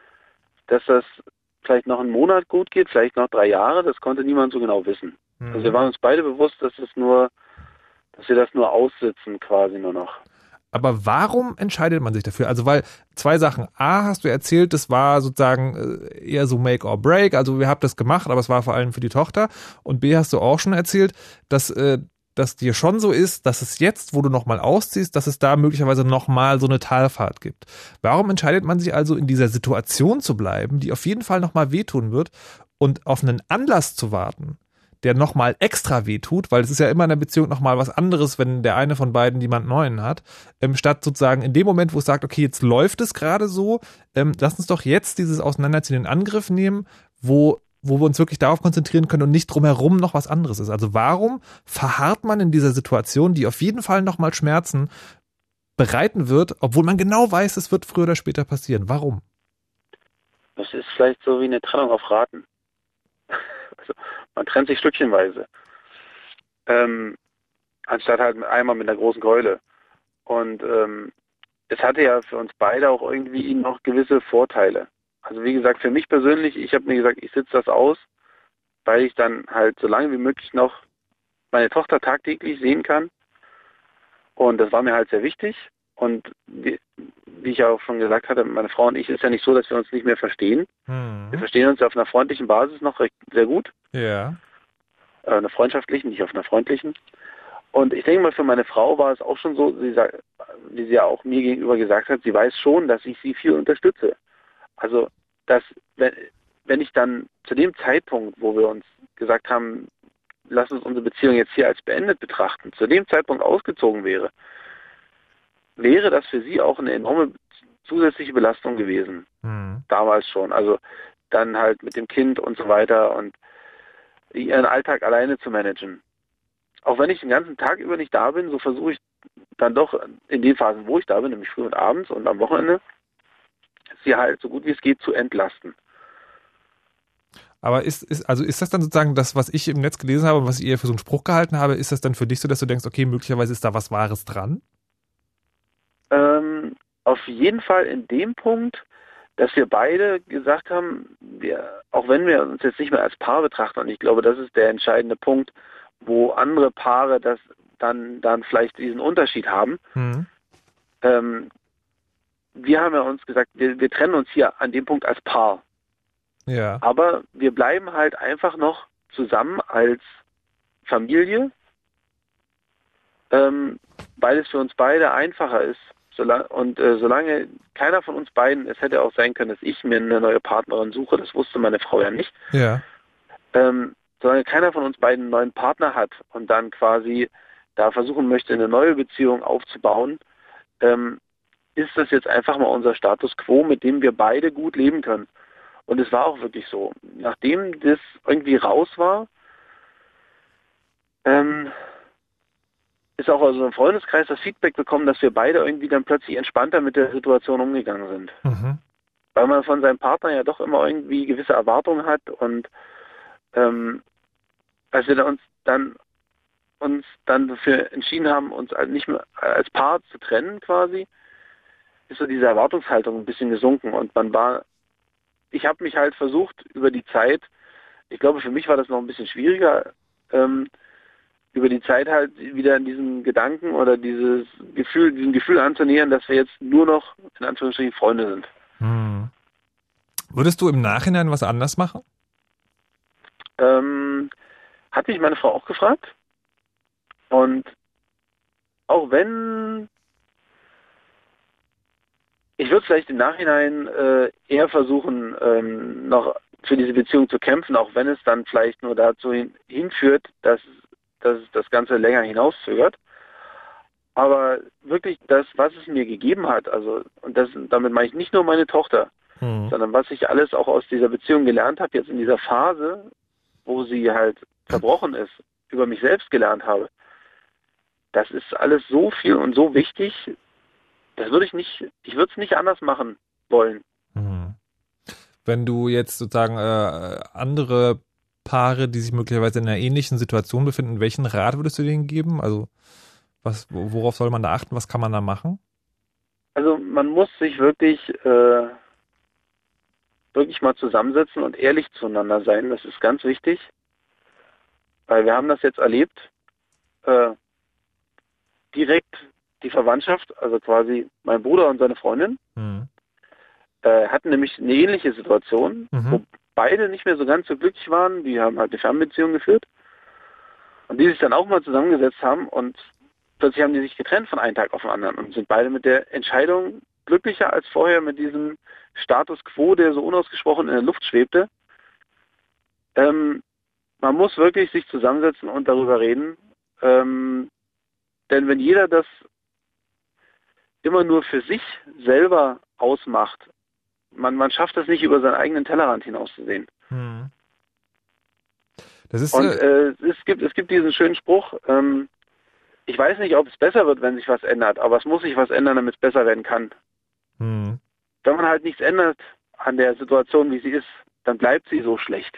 dass das vielleicht noch einen Monat gut geht, vielleicht noch drei Jahre, das konnte niemand so genau wissen. Also wir waren uns beide bewusst, dass es nur, dass wir das nur aussitzen quasi nur noch. Aber warum entscheidet man sich dafür? Also weil zwei Sachen. A, hast du erzählt, das war sozusagen eher so Make or Break. Also wir haben das gemacht, aber es war vor allem für die Tochter. Und B, hast du auch schon erzählt, dass äh, dass dir schon so ist, dass es jetzt, wo du nochmal ausziehst, dass es da möglicherweise nochmal so eine Talfahrt gibt. Warum entscheidet man sich also in dieser Situation zu bleiben, die auf jeden Fall nochmal wehtun wird und auf einen Anlass zu warten, der nochmal extra wehtut, weil es ist ja immer in der Beziehung nochmal was anderes, wenn der eine von beiden jemand Neuen hat, ähm, statt sozusagen in dem Moment, wo es sagt, okay, jetzt läuft es gerade so, ähm, lass uns doch jetzt dieses Auseinanderziehen in Angriff nehmen, wo wo wir uns wirklich darauf konzentrieren können und nicht drumherum noch was anderes ist. Also warum verharrt man in dieser Situation, die auf jeden Fall nochmal Schmerzen bereiten wird, obwohl man genau weiß, es wird früher oder später passieren? Warum? Das ist vielleicht so wie eine Trennung auf Raten. Also man trennt sich stückchenweise. Ähm, anstatt halt einmal mit einer großen Keule. Und ähm, es hatte ja für uns beide auch irgendwie noch gewisse Vorteile. Also wie gesagt, für mich persönlich, ich habe mir gesagt, ich sitze das aus, weil ich dann halt so lange wie möglich noch meine Tochter tagtäglich sehen kann. Und das war mir halt sehr wichtig. Und wie, wie ich ja auch schon gesagt hatte, meine Frau und ich, ist ja nicht so, dass wir uns nicht mehr verstehen. Mhm. Wir verstehen uns auf einer freundlichen Basis noch recht, sehr gut. Ja. Äh, einer freundschaftlichen, nicht auf einer freundlichen. Und ich denke mal, für meine Frau war es auch schon so, sie sagt, wie sie ja auch mir gegenüber gesagt hat, sie weiß schon, dass ich sie viel unterstütze. Also, dass, wenn, wenn ich dann zu dem Zeitpunkt, wo wir uns gesagt haben, lass uns unsere Beziehung jetzt hier als beendet betrachten, zu dem Zeitpunkt ausgezogen wäre, wäre das für sie auch eine enorme zusätzliche Belastung gewesen. Mhm. Damals schon. Also dann halt mit dem Kind und so weiter und ihren Alltag alleine zu managen. Auch wenn ich den ganzen Tag über nicht da bin, so versuche ich dann doch in den Phasen, wo ich da bin, nämlich früh und abends und am Wochenende, sie halt so gut wie es geht zu entlasten. Aber ist, ist, also ist das dann sozusagen das, was ich im Netz gelesen habe und was ich eher für so einen Spruch gehalten habe, ist das dann für dich so, dass du denkst, okay, möglicherweise ist da was Wahres dran? Ähm, auf jeden Fall in dem Punkt, dass wir beide gesagt haben, wir, auch wenn wir uns jetzt nicht mehr als Paar betrachten, und ich glaube, das ist der entscheidende Punkt, wo andere Paare das dann, dann vielleicht diesen Unterschied haben. Mhm. Ähm, wir haben ja uns gesagt, wir, wir trennen uns hier an dem Punkt als Paar. Ja. Aber wir bleiben halt einfach noch zusammen als Familie, ähm, weil es für uns beide einfacher ist. Solange, und äh, solange keiner von uns beiden, es hätte auch sein können, dass ich mir eine neue Partnerin suche, das wusste meine Frau ja nicht, Ja. ähm, solange keiner von uns beiden einen neuen Partner hat und dann quasi da versuchen möchte, eine neue Beziehung aufzubauen, ähm, ist das jetzt einfach mal unser Status quo, mit dem wir beide gut leben können. Und es war auch wirklich so. Nachdem das irgendwie raus war, ähm, ist auch aus unserem Freundeskreis das Feedback bekommen, dass wir beide irgendwie dann plötzlich entspannter mit der Situation umgegangen sind. Mhm. Weil man von seinem Partner ja doch immer irgendwie gewisse Erwartungen hat und ähm, als wir uns dann uns dann dafür entschieden haben, uns nicht mehr als Paar zu trennen quasi, ist so diese Erwartungshaltung ein bisschen gesunken und man war, ich habe mich halt versucht über die Zeit, ich glaube für mich war das noch ein bisschen schwieriger, ähm, über die Zeit halt wieder in diesen Gedanken oder dieses Gefühl, diesem Gefühl anzunähern, dass wir jetzt nur noch in Anführungsstrichen Freunde sind. Hm. Würdest du im Nachhinein was anders machen? Ähm, hat mich meine Frau auch gefragt. Und auch wenn ich würde vielleicht im Nachhinein äh, eher versuchen, ähm, noch für diese Beziehung zu kämpfen, auch wenn es dann vielleicht nur dazu hin, hinführt, dass dass es das Ganze länger hinauszögert. Aber wirklich das, was es mir gegeben hat, also und das, damit meine ich nicht nur meine Tochter, mhm. sondern was ich alles auch aus dieser Beziehung gelernt habe, jetzt in dieser Phase, wo sie halt zerbrochen ist, über mich selbst gelernt habe, das ist alles so viel und so wichtig, das würde ich nicht, ich würde es nicht anders machen wollen. Mhm. Wenn du jetzt sozusagen äh, andere Paare, die sich möglicherweise in einer ähnlichen Situation befinden, welchen Rat würdest du denen geben? Also was, worauf soll man da achten? Was kann man da machen? Also man muss sich wirklich äh, wirklich mal zusammensetzen und ehrlich zueinander sein. Das ist ganz wichtig, weil wir haben das jetzt erlebt. Äh, direkt die Verwandtschaft, also quasi mein Bruder und seine Freundin, mhm. äh, hatten nämlich eine ähnliche Situation, mhm. wo beide nicht mehr so ganz so glücklich waren. Die haben halt eine Fernbeziehung geführt. Und die sich dann auch mal zusammengesetzt haben und plötzlich haben die sich getrennt von einem Tag auf den anderen und sind beide mit der Entscheidung glücklicher als vorher mit diesem Status quo, der so unausgesprochen in der Luft schwebte. Ähm, man muss wirklich sich zusammensetzen und darüber reden. Ähm, denn wenn jeder das immer nur für sich selber ausmacht, Man, man schafft es nicht, über seinen eigenen Tellerrand hinauszusehen. Hm. Das ist, und äh, es, gibt, es gibt diesen schönen Spruch, ähm, ich weiß nicht, ob es besser wird, wenn sich was ändert, aber es muss sich was ändern, damit es besser werden kann. Hm. Wenn man halt nichts ändert an der Situation, wie sie ist, dann bleibt sie so schlecht.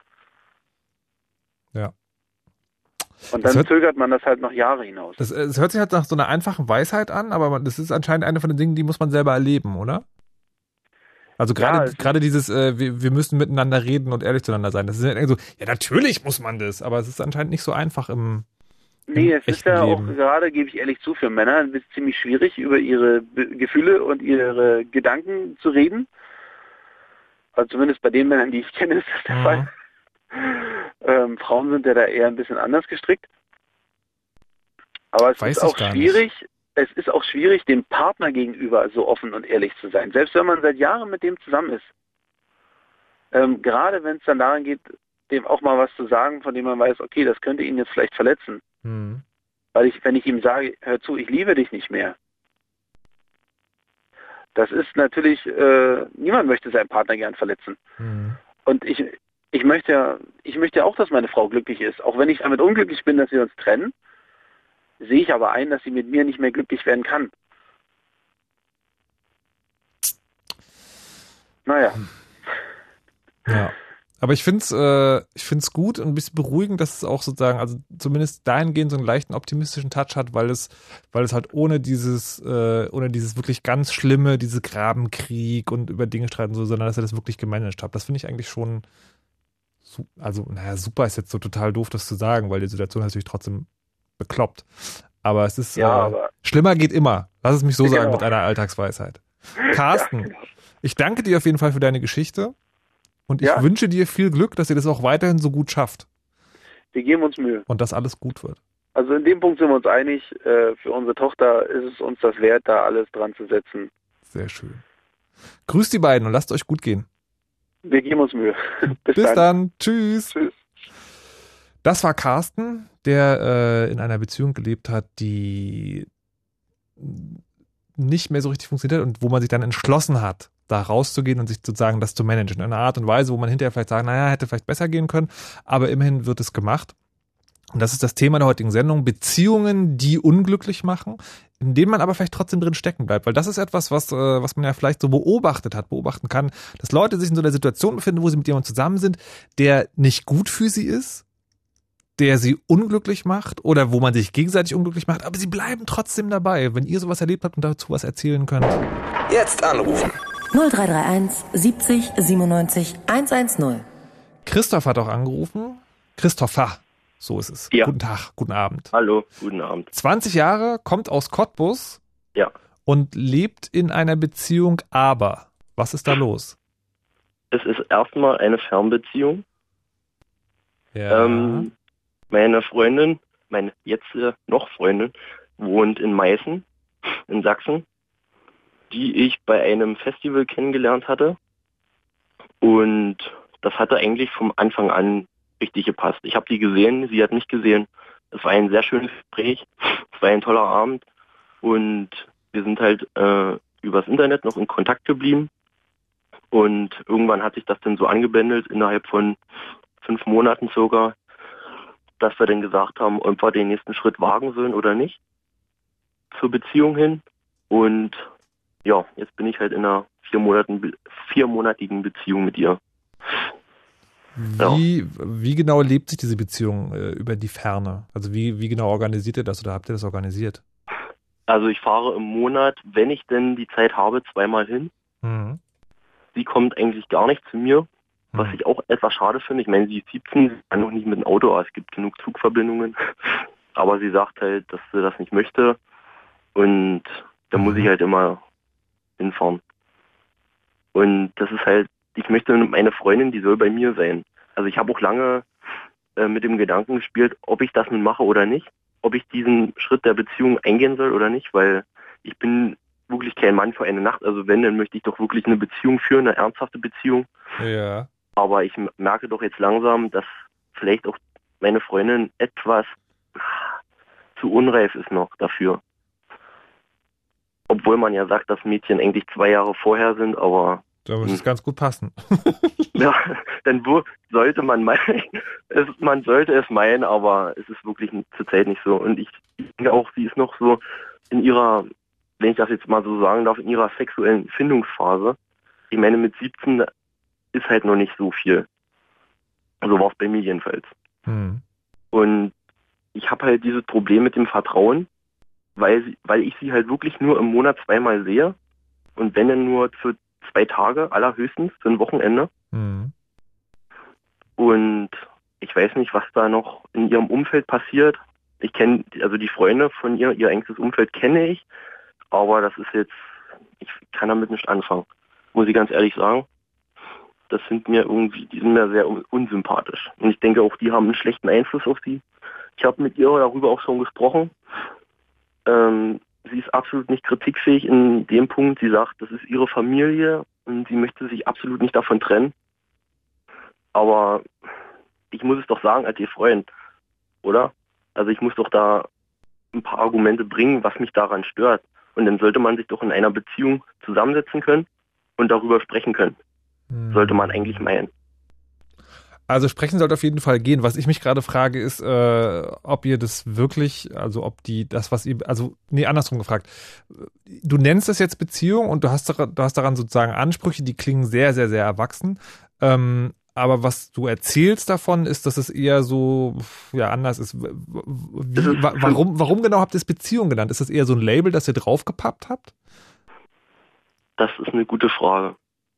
Ja. Und dann hört, zögert man das halt noch Jahre hinaus. Das, das hört sich halt nach so einer einfachen Weisheit an, aber das ist anscheinend eine von den Dingen, die muss man selber erleben, oder? Also gerade ja, gerade dieses, äh, wir, wir müssen miteinander reden und ehrlich zueinander sein. Das ist ja so, ja natürlich muss man das, aber es ist anscheinend nicht so einfach im Nee, im es ist echten ja auch Leben. gerade, gebe ich ehrlich zu, für Männer ein bisschen ziemlich schwierig, über ihre Be- Gefühle und ihre Gedanken zu reden. Also zumindest bei den Männern, die ich kenne, ist das der Mhm. Fall. Ähm, Frauen sind ja da eher ein bisschen anders gestrickt. Aber es Weiß ist ich auch gar schwierig, es ist auch schwierig, dem Partner gegenüber so offen und ehrlich zu sein. Selbst wenn man seit Jahren mit dem zusammen ist. Ähm, gerade wenn es dann daran geht, dem auch mal was zu sagen, von dem man weiß, okay, das könnte ihn jetzt vielleicht verletzen. Mhm. Weil ich, wenn ich ihm sage, hör zu, ich liebe dich nicht mehr. Das ist natürlich, äh, niemand möchte seinen Partner gern verletzen. Mhm. Und ich, ich möchte ja, ich möchte ja auch, dass meine Frau glücklich ist. Auch wenn ich damit unglücklich bin, dass wir uns trennen, sehe ich aber ein, dass sie mit mir nicht mehr glücklich werden kann. Naja. Ja. Aber ich finde es äh, ich find's gut und ein bisschen beruhigend, dass es auch sozusagen, also zumindest dahingehend so einen leichten optimistischen Touch hat, weil es, weil es halt ohne dieses, äh, ohne dieses wirklich ganz Schlimme, diese Grabenkrieg und über Dinge streiten so, sondern dass er das wirklich gemanagt hat. Das finde ich eigentlich schon, su- also, naja, super ist jetzt so total doof, das zu sagen, weil die Situation natürlich trotzdem bekloppt. Aber es ist, Ja, äh, aber- schlimmer geht immer. Lass es mich so sagen Genau. mit einer Alltagsweisheit. Carsten, ich danke dir auf jeden Fall für deine Geschichte. Und ich Ja. wünsche dir viel Glück, dass ihr das auch weiterhin so gut schafft Wir geben uns Mühe. und dass alles gut wird. Also in dem Punkt sind wir uns einig, äh, für unsere Tochter ist es uns das wert, da alles dran zu setzen. Sehr schön. Grüßt die beiden und lasst euch gut gehen. Wir geben uns Mühe. Bis, Bis dann. dann. Tschüss. Tschüss. Das war Carsten, der äh, in einer Beziehung gelebt hat, die nicht mehr so richtig funktioniert hat und wo man sich dann entschlossen hat, da rauszugehen und sich sozusagen das zu managen. In einer Art und Weise, wo man hinterher vielleicht sagt, naja, hätte vielleicht besser gehen können, aber immerhin wird es gemacht. Und das ist das Thema der heutigen Sendung, Beziehungen, die unglücklich machen, in denen man aber vielleicht trotzdem drin stecken bleibt. Weil das ist etwas, was, äh, was man ja vielleicht so beobachtet hat, beobachten kann, dass Leute sich in so einer Situation befinden, wo sie mit jemandem zusammen sind, der nicht gut für sie ist, der sie unglücklich macht oder wo man sich gegenseitig unglücklich macht, aber sie bleiben trotzdem dabei. Wenn ihr sowas erlebt habt und dazu was erzählen könnt. Jetzt anrufen. null drei drei eins siebzig siebenundneunzig hundertzehn. Christoph hat auch angerufen. Christopher, so ist es. Ja. Guten Tag, guten Abend. Hallo, guten Abend. zwanzig Jahre, kommt aus Cottbus Ja, und lebt in einer Beziehung, aber was ist da los? es ist erstmal eine Fernbeziehung. Ja. Ähm, meine Freundin, meine jetzt äh, noch Freundin, wohnt in Meißen, in Sachsen, die ich bei einem Festival kennengelernt hatte. Und das hatte eigentlich vom Anfang an richtig gepasst. Ich habe die gesehen, sie hat mich gesehen. Es war ein sehr schönes Gespräch, es war ein toller Abend und wir sind halt äh, übers Internet noch in Kontakt geblieben. Und irgendwann hat sich das dann so angebändelt, innerhalb von fünf Monaten circa, dass wir dann gesagt haben, ob wir den nächsten Schritt wagen sollen oder nicht zur Beziehung hin. Und ja, jetzt bin ich halt in einer vier Monaten, viermonatigen Beziehung mit ihr. Wie, wie genau lebt sich diese Beziehung äh, über die Ferne? Also wie, wie genau organisiert ihr das oder habt ihr das organisiert? Also ich fahre im Monat, wenn ich denn die Zeit habe, zweimal hin. Mhm. Sie kommt eigentlich gar nicht zu mir, was Mhm. ich auch etwas schade finde. Ich meine, sie ist siebzehn, sie kann noch nicht mit dem Auto, aber es gibt genug Zugverbindungen. Aber sie sagt halt, dass sie das nicht möchte. Und da Mhm. muss ich halt immer hinfahren. Und das ist halt, ich möchte meine Freundin, die soll bei mir sein. Also ich habe auch lange äh, mit dem Gedanken gespielt, ob ich das nun mache oder nicht. Ob ich diesen Schritt der Beziehung eingehen soll oder nicht, weil ich bin wirklich kein Mann für eine Nacht. Also wenn, dann möchte ich doch wirklich eine Beziehung führen, eine ernsthafte Beziehung. Ja. Aber ich m- merke doch jetzt langsam, dass vielleicht auch meine Freundin etwas zu unreif ist noch dafür. Obwohl man ja sagt, dass Mädchen eigentlich zwei Jahre vorher sind, aber Da muss es ganz gut passen. ja, dann wo sollte man meinen, es, man sollte es meinen, aber es ist wirklich zurzeit nicht so. Und ich denke auch, sie ist noch so in ihrer, wenn ich das jetzt mal so sagen darf, in ihrer sexuellen Findungsphase. Ich meine, mit siebzehn ist halt noch nicht so viel. So war es bei mir jedenfalls. Mhm. Und ich habe halt dieses Problem mit dem Vertrauen, weil, sie, weil ich sie halt wirklich nur im Monat zweimal sehe. Und wenn dann nur für zwei Tage, allerhöchstens, für ein Wochenende. Mhm. Und ich weiß nicht, was da noch in ihrem Umfeld passiert. ich kenne, also die Freunde von ihr, ihr engstes Umfeld kenne ich, aber das ist jetzt, ich kann damit nicht anfangen, muss ich ganz ehrlich sagen. Das sind mir irgendwie, die sind mir sehr unsympathisch. Und ich denke auch, die haben einen schlechten Einfluss auf sie. Ich habe mit ihr darüber auch schon gesprochen. Ähm, sie ist absolut nicht kritikfähig in dem Punkt. Sie sagt, das ist ihre Familie und sie möchte sich absolut nicht davon trennen. Aber ich muss es doch sagen als ihr Freund, oder? Also ich muss doch da ein paar Argumente bringen, was mich daran stört. Und dann sollte man sich doch in einer Beziehung zusammensetzen können und darüber sprechen können. Sollte man eigentlich meinen. Also sprechen sollte auf jeden Fall gehen. Was ich mich gerade frage, ist, äh, ob ihr das wirklich, also ob die, das, was ihr, also, nee, andersrum gefragt. Du nennst es jetzt Beziehung und du hast, du hast daran sozusagen Ansprüche, die klingen sehr, sehr, sehr erwachsen. Ähm, aber was du erzählst davon, ist, dass es eher so, ja, anders ist. Wie, wa- warum, warum genau habt ihr es Beziehung genannt? Ist das eher so ein Label, das ihr draufgepappt habt? Das ist eine gute Frage.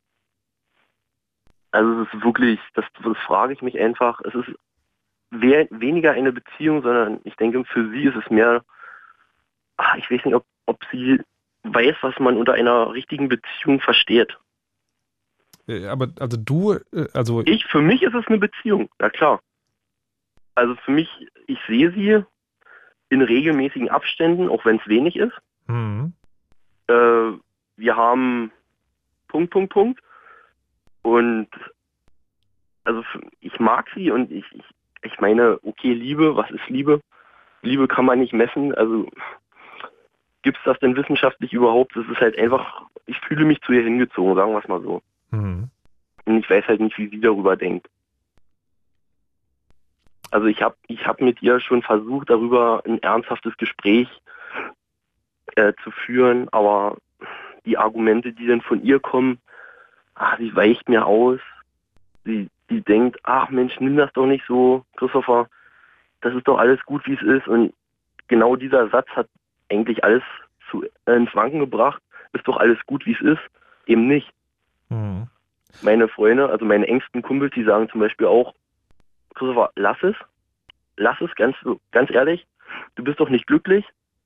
Also es ist wirklich, das, das frage ich mich einfach, es ist we- weniger eine Beziehung, sondern ich denke, für sie ist es mehr, ach, ich weiß nicht, ob, ob sie weiß, was man unter einer richtigen Beziehung versteht. Aber also du, also... Ich, für mich ist es eine Beziehung, na klar. Also für mich, ich sehe sie in regelmäßigen Abständen, auch wenn es wenig ist. Mhm. Äh, wir haben Punkt, Punkt, Punkt. Und also ich mag sie und ich, ich, ich meine, okay, Liebe, was ist Liebe? Liebe kann man nicht messen, also gibt es das denn wissenschaftlich überhaupt? Es ist halt einfach, ich fühle mich zu ihr hingezogen, sagen wir es mal so. Mhm. Und ich weiß halt nicht, wie sie darüber denkt. Also ich habe ich hab mit ihr schon versucht, darüber ein ernsthaftes Gespräch äh, zu führen, aber die Argumente, die dann von ihr kommen, ach, sie weicht mir aus. Sie, sie denkt, ach Mensch, nimm das doch nicht so, Christopher. Das ist doch alles gut, wie es ist. Und genau dieser Satz hat eigentlich alles zu, äh, ins Wanken gebracht. Ist doch alles gut, wie es ist. Eben nicht. Mhm. Meine Freunde, also meine engsten Kumpels, die sagen zum Beispiel auch, Christopher, lass es. Lass es, ganz, ganz ehrlich. Du bist doch nicht glücklich.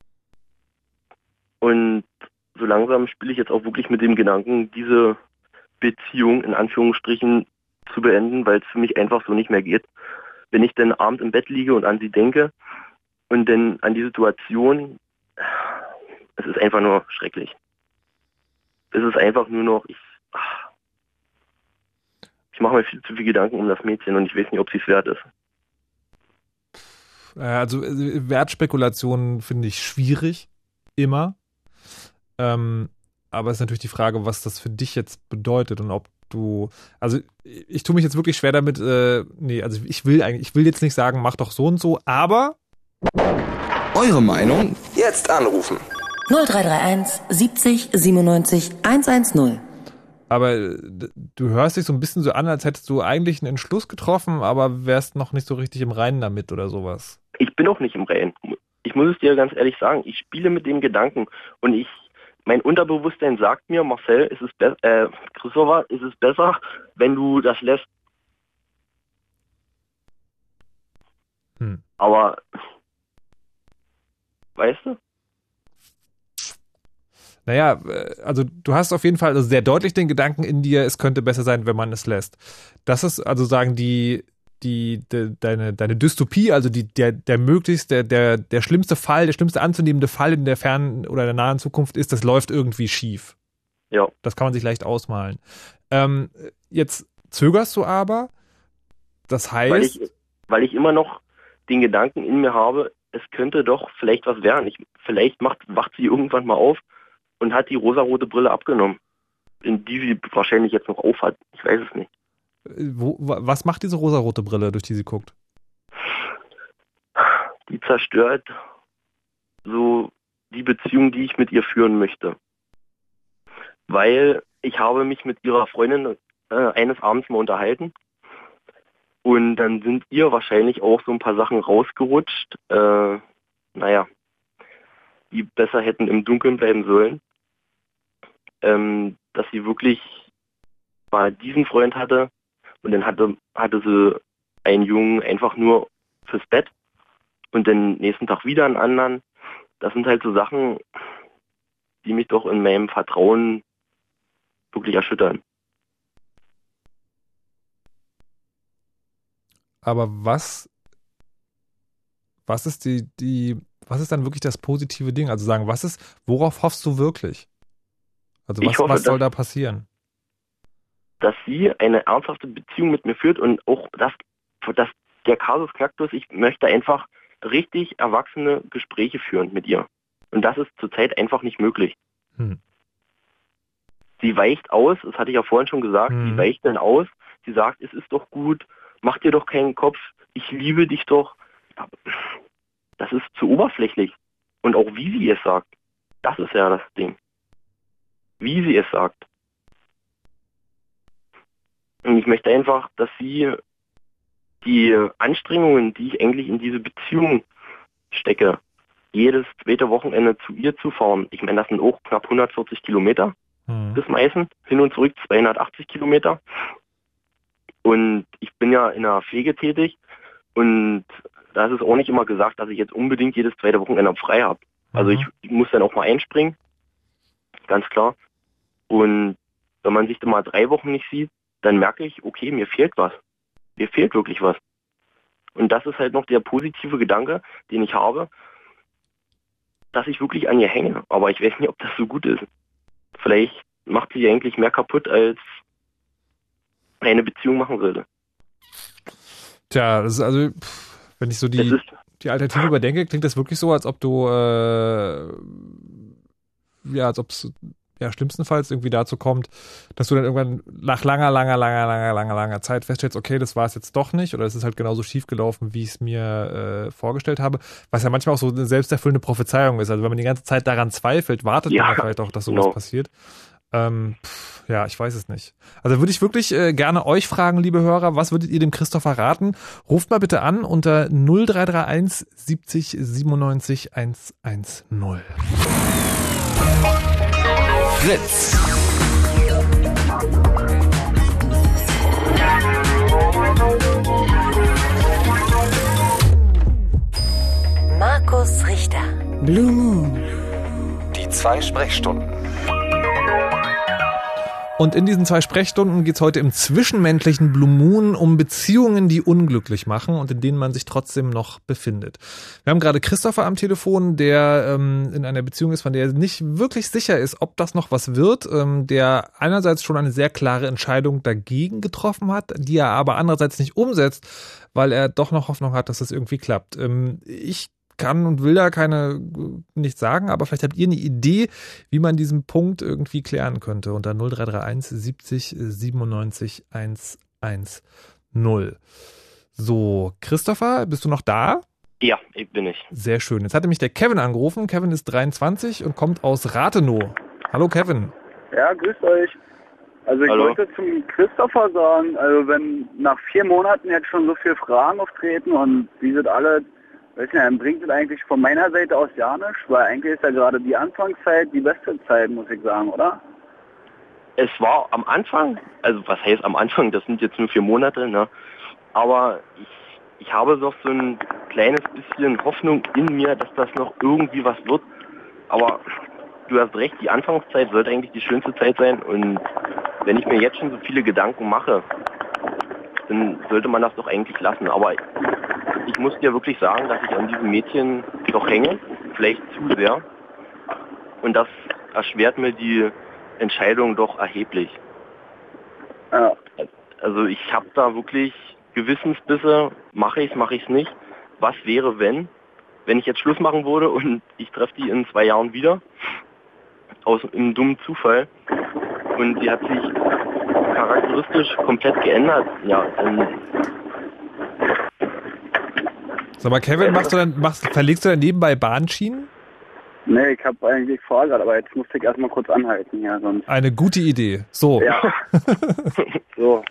Und so langsam spiele ich jetzt auch wirklich mit dem Gedanken, diese Beziehung in Anführungsstrichen zu beenden, weil es für mich einfach so nicht mehr geht. Wenn ich dann abends im Bett liege und an sie denke und dann an die Situation, es ist einfach nur schrecklich. Es ist einfach nur noch, ich, ich mache mir viel zu viel Gedanken um das Mädchen und ich weiß nicht, ob sie es wert ist. Also Wertspekulationen finde ich schwierig, immer. Ähm, aber es ist natürlich die Frage, was das für dich jetzt bedeutet und ob du, also ich tue mich jetzt wirklich schwer damit, äh, nee, also ich will eigentlich, ich will jetzt nicht sagen, mach doch so und so, aber Eure Meinung? Jetzt anrufen. null drei drei eins siebzig siebenundneunzig hundertzehn. aber du hörst dich so ein bisschen so an, als hättest du eigentlich einen Entschluss getroffen, aber wärst noch nicht so richtig im Reinen damit oder sowas. Ich bin auch nicht im Reinen. Ich muss es dir ganz ehrlich sagen, ich spiele mit dem Gedanken und ich mein Unterbewusstsein sagt mir, Marcel, ist es be- äh, Christopher, ist es besser, wenn du das lässt. Hm. Aber, weißt du? Naja, also du hast auf jeden Fall also sehr deutlich den Gedanken in dir, es könnte besser sein, wenn man es lässt. Das ist also sagen die die de, deine deine Dystopie, also die der der möglichst der der der schlimmste Fall, der schlimmste anzunehmende Fall in der fernen oder der nahen Zukunft ist, das läuft irgendwie schief. Ja. Das kann man sich leicht ausmalen. Ähm, jetzt zögerst du aber, das heißt, weil ich weil ich immer noch den Gedanken in mir habe, es könnte doch vielleicht was werden. Ich, vielleicht macht wacht sie irgendwann mal auf und hat die rosarote Brille abgenommen, in die sie wahrscheinlich jetzt noch aufhat. Ich weiß es nicht. Wo, was macht diese rosarote Brille, durch die sie guckt? Die zerstört so die Beziehung, die ich mit ihr führen möchte. Weil ich habe mich mit ihrer Freundin äh, eines Abends mal unterhalten und dann sind ihr wahrscheinlich auch so ein paar Sachen rausgerutscht, äh, naja, die besser hätten im Dunkeln bleiben sollen. Ähm, dass sie wirklich mal diesen Freund hatte und dann hatte, hatte sie einen Jungen einfach nur fürs Bett und den nächsten Tag wieder einen anderen. Das sind halt so Sachen, die mich doch in meinem Vertrauen wirklich erschüttern. Aber was, was ist die, die, was ist dann wirklich das positive Ding? Also sagen, was ist, worauf hoffst du wirklich? Also was, Ich hoffe, was soll dass- da passieren? Dass sie eine ernsthafte Beziehung mit mir führt und auch, dass, dass der Kasus Knacktus, ich möchte einfach richtig erwachsene Gespräche führen mit ihr. Und das ist zurzeit einfach nicht möglich. Hm. Sie weicht aus, das hatte ich ja vorhin schon gesagt, Hm. sie weicht dann aus, sie sagt, es ist doch gut, mach dir doch keinen Kopf, ich liebe dich doch. Aber das ist zu oberflächlich. Und auch wie sie es sagt, das ist ja das Ding. Wie sie es sagt. Und ich möchte einfach, dass sie die Anstrengungen, die ich eigentlich in diese Beziehung stecke, jedes zweite Wochenende zu ihr zu fahren. Ich meine, das sind auch knapp hundertvierzig Kilometer Hm. bis Meißen, hin und zurück zweihundertachtzig Kilometer. Und ich bin ja in der Pflege tätig und da ist es auch nicht immer gesagt, dass ich jetzt unbedingt jedes zweite Wochenende frei habe. Also Mhm. ich, ich muss dann auch mal einspringen, ganz klar. Und wenn man sich dann mal drei Wochen nicht sieht, dann merke ich, okay, mir fehlt was. Mir fehlt wirklich was. Und das ist halt noch der positive Gedanke, den ich habe, dass ich wirklich an ihr hänge. Aber ich weiß nicht, ob das so gut ist. Vielleicht macht sie eigentlich mehr kaputt, als eine Beziehung machen sollte. Tja, das ist also, pff, wenn ich so Es die, ist, die Alternative überdenke, klingt das wirklich so, als ob du, äh, ja, als ob es ja, schlimmstenfalls irgendwie dazu kommt, dass du dann irgendwann nach langer, langer, langer, langer, langer, langer Zeit feststellst, okay, das war es jetzt doch nicht oder es ist halt genauso schief gelaufen, wie ich es mir äh, vorgestellt habe, was ja manchmal auch so eine selbsterfüllende Prophezeiung ist. Also wenn man die ganze Zeit daran zweifelt, wartet Ja, man ja vielleicht auch, dass sowas genau. passiert. Ähm, pff, ja, ich weiß es nicht. Also würde ich wirklich äh, gerne euch fragen, liebe Hörer, was würdet ihr dem Christopher raten? Ruft mal bitte an unter null drei drei eins siebzig siebenundneunzig hundertzehn. Fritz. Markus Richter. Blue Moon. Die zwei Sprechstunden. Und in diesen zwei Sprechstunden geht es heute im zwischenmenschlichen Blue Moon um Beziehungen, die unglücklich machen und in denen man sich trotzdem noch befindet. Wir haben gerade Christopher am Telefon, der ähm, in einer Beziehung ist, von der er nicht wirklich sicher ist, ob das noch was wird, ähm, der einerseits schon eine sehr klare Entscheidung dagegen getroffen hat, die er aber andererseits nicht umsetzt, weil er doch noch Hoffnung hat, dass es irgendwie klappt. Ähm, ich kann und will da keine nichts sagen, aber vielleicht habt ihr eine Idee, wie man diesen Punkt irgendwie klären könnte unter null drei drei eins siebzig siebenundneunzig hundertzehn. So, Christopher, bist du noch da? ja, ich bin ich. Sehr schön. Jetzt hatte mich der Kevin angerufen. Kevin ist dreiundzwanzig und kommt aus Rathenow. Hallo Kevin. Ja, grüßt euch. Also ich Hallo. wollte zum Christopher sagen, also wenn nach vier Monaten jetzt schon so viele Fragen auftreten und die sind alle, weiß nicht, dann bringt es eigentlich von meiner Seite aus ja nichts, weil eigentlich ist ja gerade die Anfangszeit die beste Zeit, muss ich sagen, oder? Es war am Anfang, also was heißt am Anfang, das sind jetzt nur vier Monate, ne? Aber ich, ich habe doch so ein kleines bisschen Hoffnung in mir, dass das noch irgendwie was wird. Aber du hast recht, die Anfangszeit sollte eigentlich die schönste Zeit sein. Und wenn ich mir jetzt schon so viele Gedanken mache, dann sollte man das doch eigentlich lassen. Aber ich muss dir wirklich sagen, dass ich an diesem Mädchen doch hänge, vielleicht zu sehr. Und das erschwert mir die Entscheidung doch erheblich. Ja. Also ich habe da wirklich Gewissensbisse, mache ich es, mache ich es nicht. Was wäre, wenn, wenn ich jetzt Schluss machen würde und ich treffe die in zwei Jahren wieder, aus einem dummen Zufall, und sie hat sich charakteristisch komplett geändert. Ja, dann Sag mal, Kevin, machst du dann, machst, verlegst du dann nebenbei Bahnschienen? Nee, ich habe eigentlich vor gerade, aber jetzt musste ich erstmal kurz anhalten, ja, sonst. Eine gute Idee. So. Ja. So.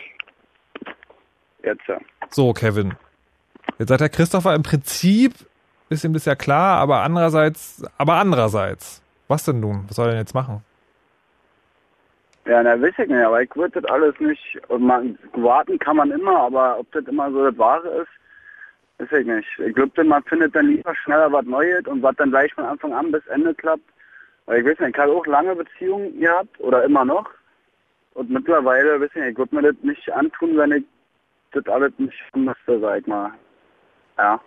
Jetzt ja. So, Kevin. Jetzt sagt der Christopher im Prinzip, ist ihm das ja klar, aber andererseits, aber andererseits. Was denn nun? Was soll er denn jetzt machen? Ja, na, weiß ich nicht, aber ich würde das alles nicht, und man, warten kann man immer, aber ob das immer so das Wahre ist, Weiß ich nicht. Ich glaube, man findet dann lieber schneller was Neues und was dann gleich von Anfang an bis Ende klappt. Weil ich weiß nicht, ich habe auch lange Beziehungen gehabt oder immer noch. Und mittlerweile, weiß ich nicht, ich würde mir das nicht antun, wenn ich das alles nicht müsste, sag ich mal. Ja.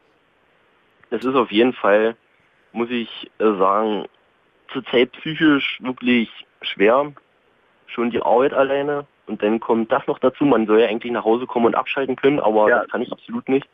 Es ist auf jeden Fall, muss ich äh, sagen, zurzeit psychisch wirklich schwer. Schon die Arbeit alleine. Und dann kommt das noch dazu. Man soll ja eigentlich nach Hause kommen und abschalten können, aber Ja. das kann ich absolut nicht.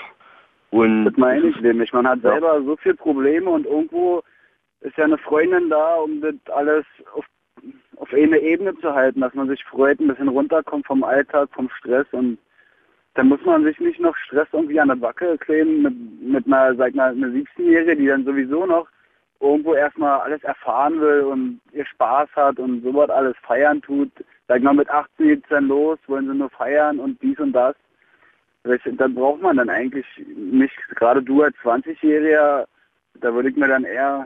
Und Das meine ich nämlich. Man hat Ja. selber so viele Probleme und irgendwo ist ja eine Freundin da, um das alles auf, auf eine Ebene zu halten, dass man sich freut, ein bisschen runterkommt vom Alltag, vom Stress und dann muss man sich nicht noch Stress irgendwie an der Backe kleben mit, mit einer, sag mal, einer siebzehnjährigen, die dann sowieso noch irgendwo erstmal alles erfahren will und ihr Spaß hat und sowas alles feiern tut. Sag mal, mit achtzehn geht's dann los, wollen sie nur feiern und dies und das. Dann braucht man dann eigentlich nicht, gerade du als zwanzigjähriger, da würde ich mir dann eher,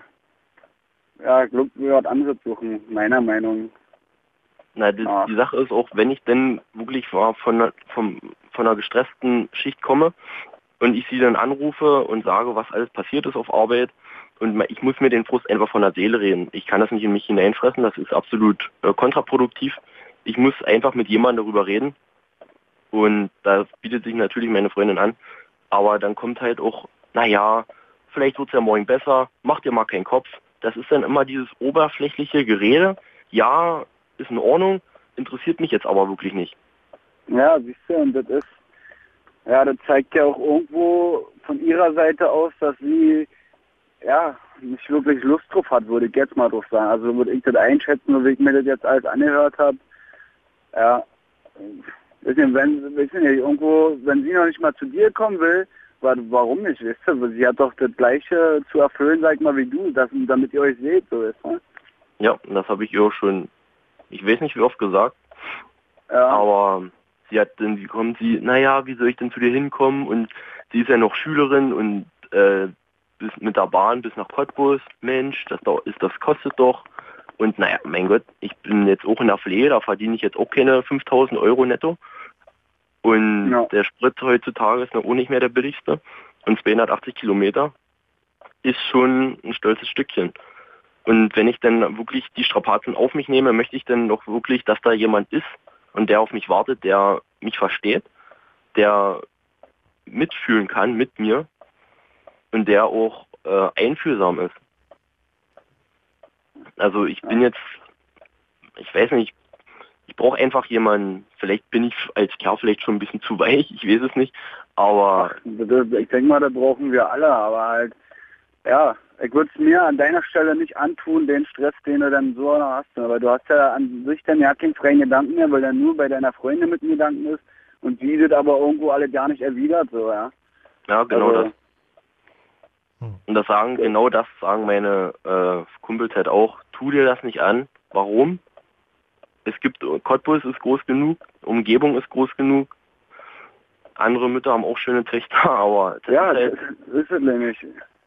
ja, Glück was anderes suchen, meiner Meinung. Na, die, Ja. die Sache ist auch, wenn ich denn wirklich von, von, vom, von einer gestressten Schicht komme und ich sie dann anrufe und sage, was alles passiert ist auf Arbeit und ich muss mir den Frust einfach von der Seele reden. Ich kann das nicht in mich hineinfressen, das ist absolut äh, kontraproduktiv. Ich muss einfach mit jemandem darüber reden und da bietet sich natürlich meine Freundin an, aber dann kommt halt auch, naja, vielleicht wird es ja morgen besser, mach dir mal keinen Kopf. Das ist dann immer dieses oberflächliche Gerede. Ja, ist in Ordnung, interessiert mich jetzt aber wirklich nicht. Ja, siehst du, und das ist, ja, das zeigt ja auch irgendwo von ihrer Seite aus, dass sie, ja, nicht wirklich Lust drauf hat, würde ich jetzt mal drauf sagen. Also würde ich das einschätzen, so wie ich mir das jetzt alles angehört habe. Ja, wissen, wenn, wissen nicht, irgendwo, wenn sie noch nicht mal zu dir kommen will, warum nicht, weißt du? Sie hat doch das Gleiche zu erfüllen, sag ich mal, wie du, dass, damit ihr euch seht, so ist, ne? Ja, das habe ich ihr auch schon, ich weiß nicht wie oft gesagt, Ja. aber sie hat dann, wie kommt sie, naja, wie soll ich denn zu dir hinkommen und sie ist ja noch Schülerin und äh, bis mit der Bahn bis nach Cottbus, Mensch, das da ist, das kostet doch und naja, mein Gott, ich bin jetzt auch in der Pflege, da verdiene ich jetzt auch keine fünftausend Euro netto. Und Ja. der Sprit heutzutage ist noch auch nicht mehr der billigste. Und zweihundertachtzig Kilometer ist schon ein stolzes Stückchen. Und wenn ich dann wirklich die Strapazen auf mich nehme, möchte ich dann doch wirklich, dass da jemand ist und der auf mich wartet, der mich versteht, der mitfühlen kann mit mir und der auch äh, einfühlsam ist. Also ich bin jetzt, ich weiß nicht, ich brauche einfach jemanden, vielleicht bin ich als Kerl vielleicht schon ein bisschen zu weich, ich weiß es nicht, aber Das- Ich denke mal, das brauchen wir alle, aber halt, ja, ich würde es mir an deiner Stelle nicht antun, den Stress, den du dann so noch hast. Aber du hast ja an sich dann ja keinen freien Gedanken mehr, weil er nur bei deiner Freundin mit dem Gedanken ist und die das aber irgendwo alle gar nicht erwidert, so, ja. ja, genau Also, das. Und das sagen, genau das sagen meine äh, Kumpels halt auch, tu dir das nicht an. Warum? Es gibt, Cottbus ist groß genug, Umgebung ist groß genug. Andere Mütter haben auch schöne Töchter, aber das Ja, ist halt, das ist es nämlich.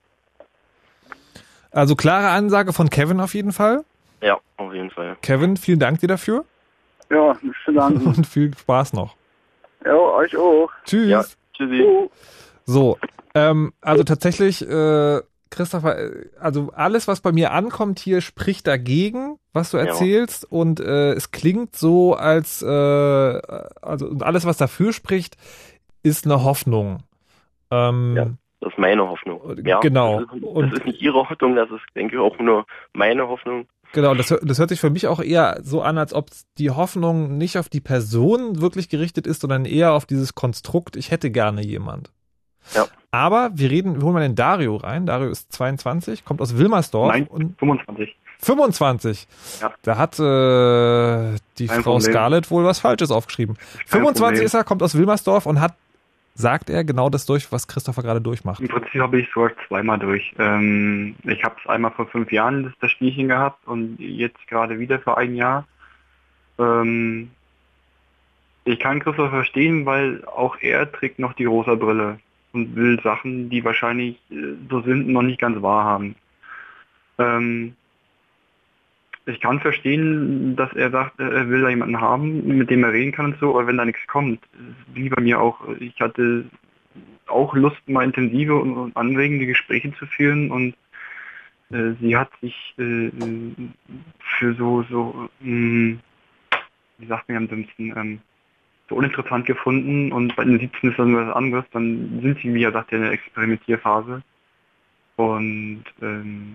Also klare Ansage von Kevin auf jeden Fall. ja, auf jeden Fall. Kevin, vielen Dank dir dafür Ja, nicht zu danken. und viel Spaß noch. Ja, euch auch. Tschüss. Ja, tschüssi. Oh. So, ähm, also tatsächlich, äh, Christopher, äh, also alles, was bei mir ankommt hier, spricht dagegen, was du Ja. erzählst und äh, es klingt so, als, äh, also und alles, was dafür spricht, ist eine Hoffnung. Ähm, Ja. Das ist meine Hoffnung. Ja, Genau. Das ist, Und- das ist nicht ihre Hoffnung, das ist, denke ich, auch nur meine Hoffnung. Genau, das, hör- das hört sich für mich auch eher so an, als ob die Hoffnung nicht auf die Person wirklich gerichtet ist, sondern eher auf dieses Konstrukt, ich hätte gerne jemand. Ja. Aber wir reden, wir holen mal den Dario rein. Dario ist zweiundzwanzig, kommt aus Wilmersdorf. Nein, und fünfundzwanzig. fünfundzwanzig. Ja. Da hat äh, die Kein Frau Problem. Scarlett wohl was Falsches aufgeschrieben. fünfundzwanzig Problem. ist er, kommt aus Wilmersdorf und hat, sagt er, genau das durch, was Christopher gerade durchmacht. Im Prinzip habe ich sowas zweimal durch. Ähm, ich habe es einmal vor fünf Jahren das, das Spielchen gehabt und jetzt gerade wieder für ein Jahr. Ähm, ich kann Christoph verstehen, weil auch er trägt noch die rosa Brille und will Sachen, die wahrscheinlich äh, so sind, noch nicht ganz wahrhaben. Ähm, ich kann verstehen, dass er sagt, er will da jemanden haben, mit dem er reden kann und so, aber wenn da nichts kommt, wie bei mir auch, ich hatte auch Lust, mal intensive und, und anregende Gespräche zu führen und äh, sie hat sich äh, für so, so, mh, wie sagt man am dümmsten, ähm, so uninteressant gefunden und bei den siebzehn ist dann was anderes, dann sind sie, wie gesagt, in der Experimentierphase und ähm,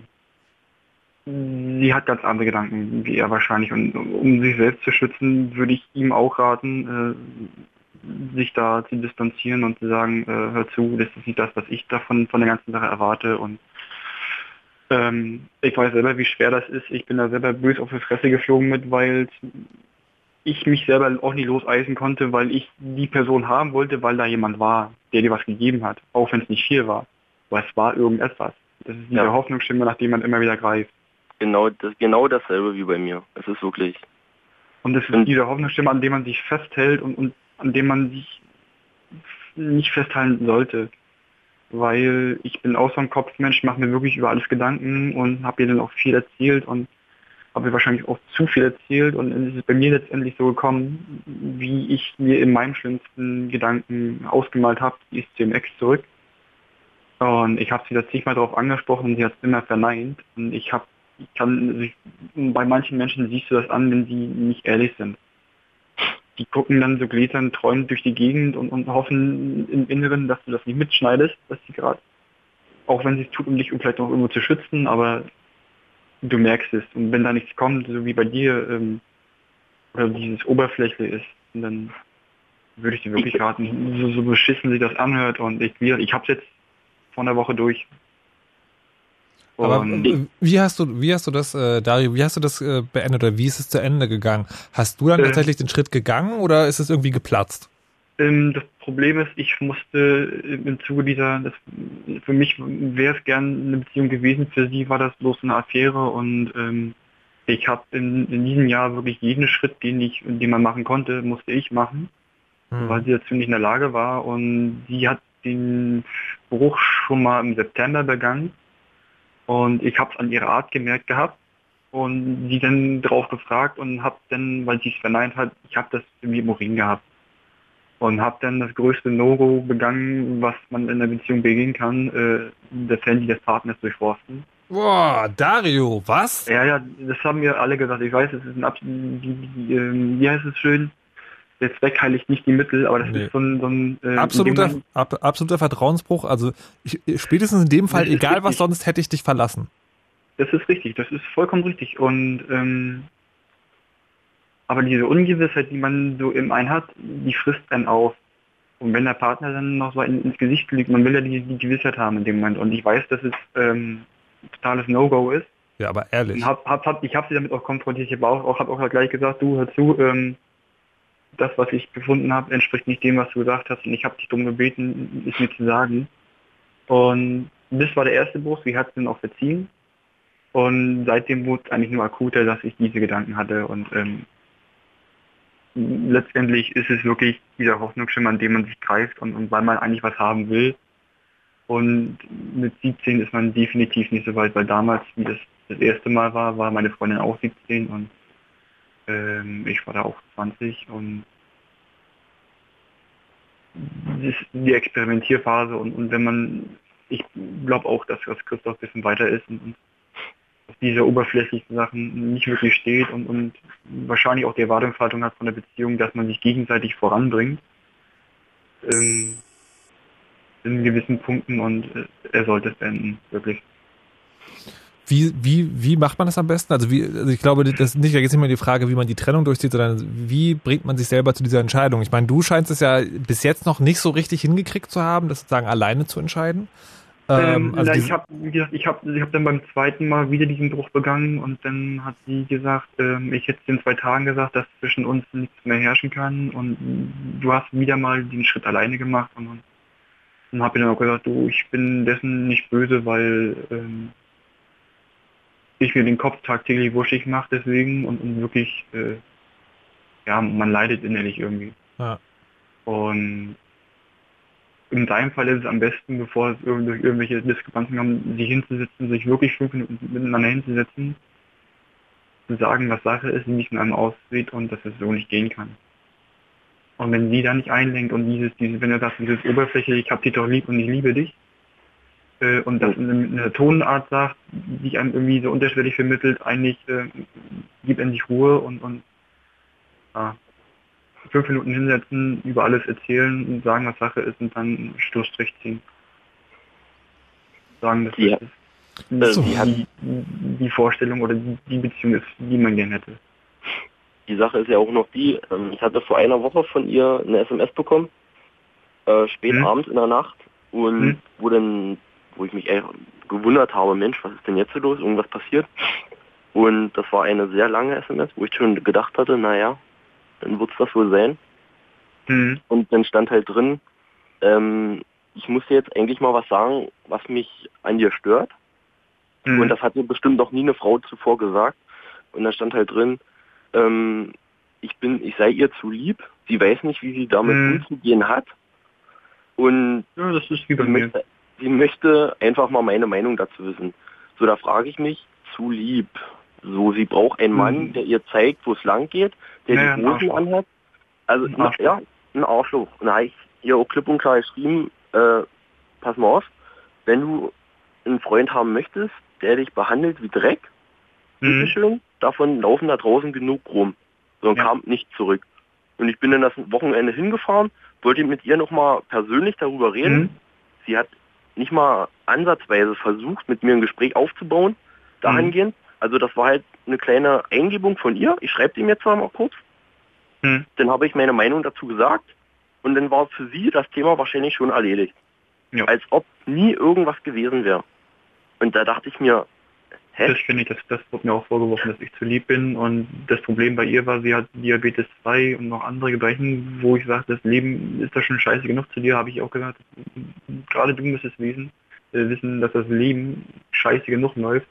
sie hat ganz andere Gedanken wie er wahrscheinlich und um sich selbst zu schützen, würde ich ihm auch raten, äh, sich da zu distanzieren und zu sagen, äh, hör zu, das ist nicht das, was ich davon von der ganzen Sache erwarte und ähm, ich weiß selber, wie schwer das ist. Ich bin da selber böse auf die Fresse geflogen mit, weil ich mich selber auch nicht loseisen konnte, weil ich die Person haben wollte, weil da jemand war, der dir was gegeben hat, auch wenn es nicht viel war. Aber es war irgendetwas. Das ist diese Ja. Hoffnungsstimme, nach dem man immer wieder greift. Genau, das, genau dasselbe wie bei mir. Es ist wirklich. Und das ist diese Hoffnungsstimme, an dem man sich festhält und, und an dem man sich nicht festhalten sollte. Weil ich bin auch so ein Kopfmensch, mache mir wirklich über alles Gedanken und habe ihr dann auch viel erzählt und habe ihr wahrscheinlich auch zu viel erzählt und es ist bei mir letztendlich so gekommen, wie ich mir in meinem schlimmsten Gedanken ausgemalt habe, die ist zu dem Ex zurück. Und ich habe sie da zigmal darauf angesprochen und sie hat es immer verneint. Und ich habe, ich kann, also ich, bei manchen Menschen siehst du das an, wenn sie nicht ehrlich sind. Die gucken dann so gläsern träumend durch die Gegend und, und hoffen im Inneren, dass du das nicht mitschneidest, dass sie gerade, auch wenn sie es tut, um dich vielleicht noch irgendwo zu schützen, aber du merkst es. Und wenn da nichts kommt, so wie bei dir, ähm, oder dieses Oberfläche ist, dann würde ich dir wirklich raten, so, so beschissen sich das anhört. Und ich, ich habe es jetzt vor einer Woche durch. Aber Und äh, wie hast du, wie hast du das, äh, Dario, wie hast du das äh, beendet oder wie ist es zu Ende gegangen? Hast du dann Äh, tatsächlich den Schritt gegangen oder ist es irgendwie geplatzt? Ähm, das Problem ist, ich musste im Zuge dieser, das, für mich wäre es gern eine Beziehung gewesen, für sie war das bloß eine Affäre und ähm, ich habe in, in diesem Jahr wirklich jeden Schritt, den ich, den man machen konnte, musste ich machen, Hm. weil sie dazu nicht in der Lage war und sie hat den Bruch schon mal im September begangen und ich habe es an ihrer Art gemerkt gehabt und sie dann drauf gefragt und habe dann, weil sie es verneint hat, ich habe das irgendwie im Urin gehabt. Und habe dann das größte No-Go begangen, was man in einer Beziehung begehen kann, äh, das Handy des Partners durchforsten. Boah, Dario, was? Ja, ja, das haben mir alle gesagt. Ich weiß, es ist ein Abs die, die, ähm, wie heißt es schön? Der Zweck heiligt nicht die Mittel, aber das Nee. ist so ein, so ein äh, Absoluter, in dem man- ab, absoluter Vertrauensbruch. Also ich, spätestens in dem Fall, Das ist egal was richtig. sonst, hätte ich dich verlassen. Das ist richtig, das ist vollkommen richtig. Und ähm, aber diese Ungewissheit, die man so im einen hat, die frisst einen auf. Und wenn der Partner dann noch so in, ins Gesicht lügt, man will ja die, die Gewissheit haben in dem Moment. Und ich weiß, dass es ähm, totales No-Go ist. Ja, aber ehrlich. Und hab, hab, hab, ich habe sie damit auch konfrontiert. Ich habe auch, auch, hab auch gleich gesagt, du, hör zu, ähm, das, was ich gefunden habe, entspricht nicht dem, was du gesagt hast. Und ich habe dich darum gebeten, es mir zu sagen. Und das war der erste Bruch. Sie hat es dann auch verziehen. Und seitdem wurde es eigentlich nur akuter, dass ich diese Gedanken hatte. Und ähm, letztendlich ist es wirklich dieser Hoffnungsschimmer, an dem man sich greift und, und weil man eigentlich was haben will. Und mit siebzehn ist man definitiv nicht so weit, weil damals, wie das das erste Mal war, war meine Freundin auch siebzehn und ähm, ich war da auch zwanzig und das ist die Experimentierphase und, und wenn man, ich glaube auch, dass, dass Christoph ein bisschen weiter ist und, und auf diese oberflächlichen Sachen nicht wirklich steht und, und wahrscheinlich auch die Erwartungshaltung hat von der Beziehung, dass man sich gegenseitig voranbringt ähm, in gewissen Punkten und äh, er sollte es beenden, wirklich. Wie, wie, wie macht man das am besten? Also wie, also ich glaube, das nicht, da geht es nicht mehr um die Frage, wie man die Trennung durchzieht, sondern wie bringt man sich selber zu dieser Entscheidung? Ich meine, du scheinst es ja bis jetzt noch nicht so richtig hingekriegt zu haben, das sozusagen alleine zu entscheiden. Ähm, also na, diese- ich habe, wie gesagt, ich habe, ich habe dann beim zweiten Mal wieder diesen Bruch begangen und dann hat sie gesagt, ähm, ich hätte in zwei Tagen gesagt, dass zwischen uns nichts mehr herrschen kann und du hast wieder mal den Schritt alleine gemacht und dann habe ich dann auch gesagt, du, ich bin dessen nicht böse, weil ähm, ich mir den Kopf tagtäglich wuschig mache deswegen und, und wirklich, äh, ja, man leidet innerlich irgendwie. Ja. Und in seinem Fall ist es am besten, bevor es irgend- durch irgendwelche Diskrepanzen kommt, sich hinzusetzen, sich wirklich fünf Minuten miteinander hinzusetzen, zu sagen, was Sache ist, wie es in einem aussieht und dass es so nicht gehen kann. Und wenn sie da nicht einlenkt und dieses, dieses, wenn er sagt, dieses Oberfläche, ich hab dich doch lieb und ich liebe dich, äh, und das in einer Tonart sagt, die einem irgendwie so unterschwellig vermittelt, eigentlich äh, gibt endlich Ruhe und, und ja, fünf Minuten hinsetzen, über alles erzählen und sagen, was Sache ist und dann einen Schlussstrich ziehen. Sagen, dass Ja. das So. die, die Vorstellung oder die, die Beziehung ist, die man gern hätte. Die Sache ist ja auch noch die, ähm, ich hatte vor einer Woche von ihr eine S M S bekommen, äh, spät Hm. abends in der Nacht, und Hm. wo dann, wo ich mich echt gewundert habe, Mensch, was ist denn jetzt so los, irgendwas passiert? Und das war eine sehr lange S M S, wo ich schon gedacht hatte, naja, dann wird's das wohl sein. Hm. Und dann stand halt drin, ähm, ich muss dir jetzt eigentlich mal was sagen, was mich an dir stört. Hm. Und das hat mir bestimmt noch nie eine Frau zuvor gesagt. Und da stand halt drin, ähm, ich bin, ich sei ihr zu lieb. Sie weiß nicht, wie sie damit Hm. umzugehen hat. Und Ja, das ist wie bei sie mir. möchte, sie möchte einfach mal meine Meinung dazu wissen. So, da frage ich mich, zu lieb. So, sie braucht einen Mann, Hm. der ihr zeigt, wo es lang geht, der Naja, die ein Hosen Arschloch. anhat. Also, Ein na, Arschloch. ja, ein Arschloch. Und da habe ich ihr auch klipp und klar geschrieben, äh, pass mal auf, wenn du einen Freund haben möchtest, der dich behandelt wie Dreck, Hm. bitteschön, davon laufen da draußen genug rum. So, und Ja. kam nicht zurück. Und ich bin dann das Wochenende hingefahren, wollte mit ihr nochmal persönlich darüber reden. Hm. Sie hat nicht mal ansatzweise versucht, mit mir ein Gespräch aufzubauen, dahingehend. Also das war halt eine kleine Eingebung von ihr. Ich schreibe dem jetzt zwar mal kurz. Hm. Dann habe ich meine Meinung dazu gesagt. Und dann war für sie das Thema wahrscheinlich schon erledigt. Ja. Als ob nie irgendwas gewesen wäre. Und da dachte ich mir, hä? Das finde ich, das, das wurde mir auch vorgeworfen, dass ich zu lieb bin, und das Problem bei ihr war, sie hat Diabetes zwei und noch andere Gebrechen, wo ich sage, das Leben ist doch schon scheiße genug. Zu dir habe ich auch gesagt, gerade du müsstest wissen, äh, wissen, dass das Leben scheiße genug läuft,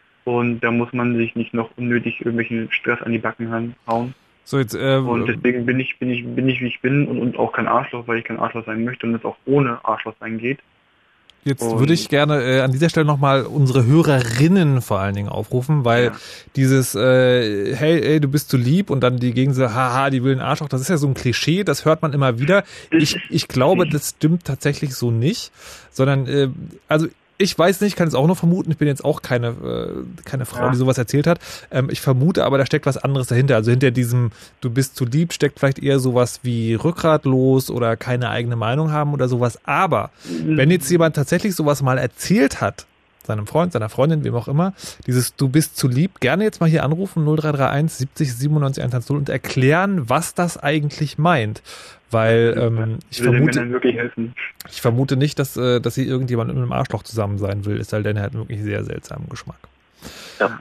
und da muss man sich nicht noch unnötig irgendwelchen Stress an die Backen hauen. So, jetzt, äh, Und deswegen bin ich, bin ich, bin ich wie ich bin, und, und auch kein Arschloch, weil ich kein Arschloch sein möchte und es auch ohne Arschloch sein geht. Jetzt Und- würde ich gerne äh, an dieser Stelle nochmal unsere Hörerinnen vor allen Dingen aufrufen, weil Ja. dieses äh, hey, ey, du bist zu lieb und dann die Gegenseite, haha, die will einen Arschloch, das ist ja so ein Klischee, das hört man immer wieder. Ich, ich glaube, das stimmt tatsächlich so nicht, sondern äh, also ich weiß nicht, kann es auch nur vermuten, ich bin jetzt auch keine äh, keine Frau, Ja. die sowas erzählt hat. Ähm, ich vermute aber, da steckt was anderes dahinter. Also hinter diesem du bist zu lieb steckt vielleicht eher sowas wie rückgratlos oder keine eigene Meinung haben oder sowas. Aber wenn jetzt jemand tatsächlich sowas mal erzählt hat, seinem Freund, seiner Freundin, wem auch immer, dieses du bist zu lieb, gerne jetzt mal hier anrufen, null drei drei eins siebzig siebenundneunzig hundertzehn und erklären, was das eigentlich meint. Weil ähm, ich Würde den vermute, Männern wirklich helfen. ich vermute nicht, dass, äh, dass sie irgendjemand mit einem Arschloch zusammen sein will, es sei denn, er hat einen wirklich sehr seltsamen Geschmack. Ja.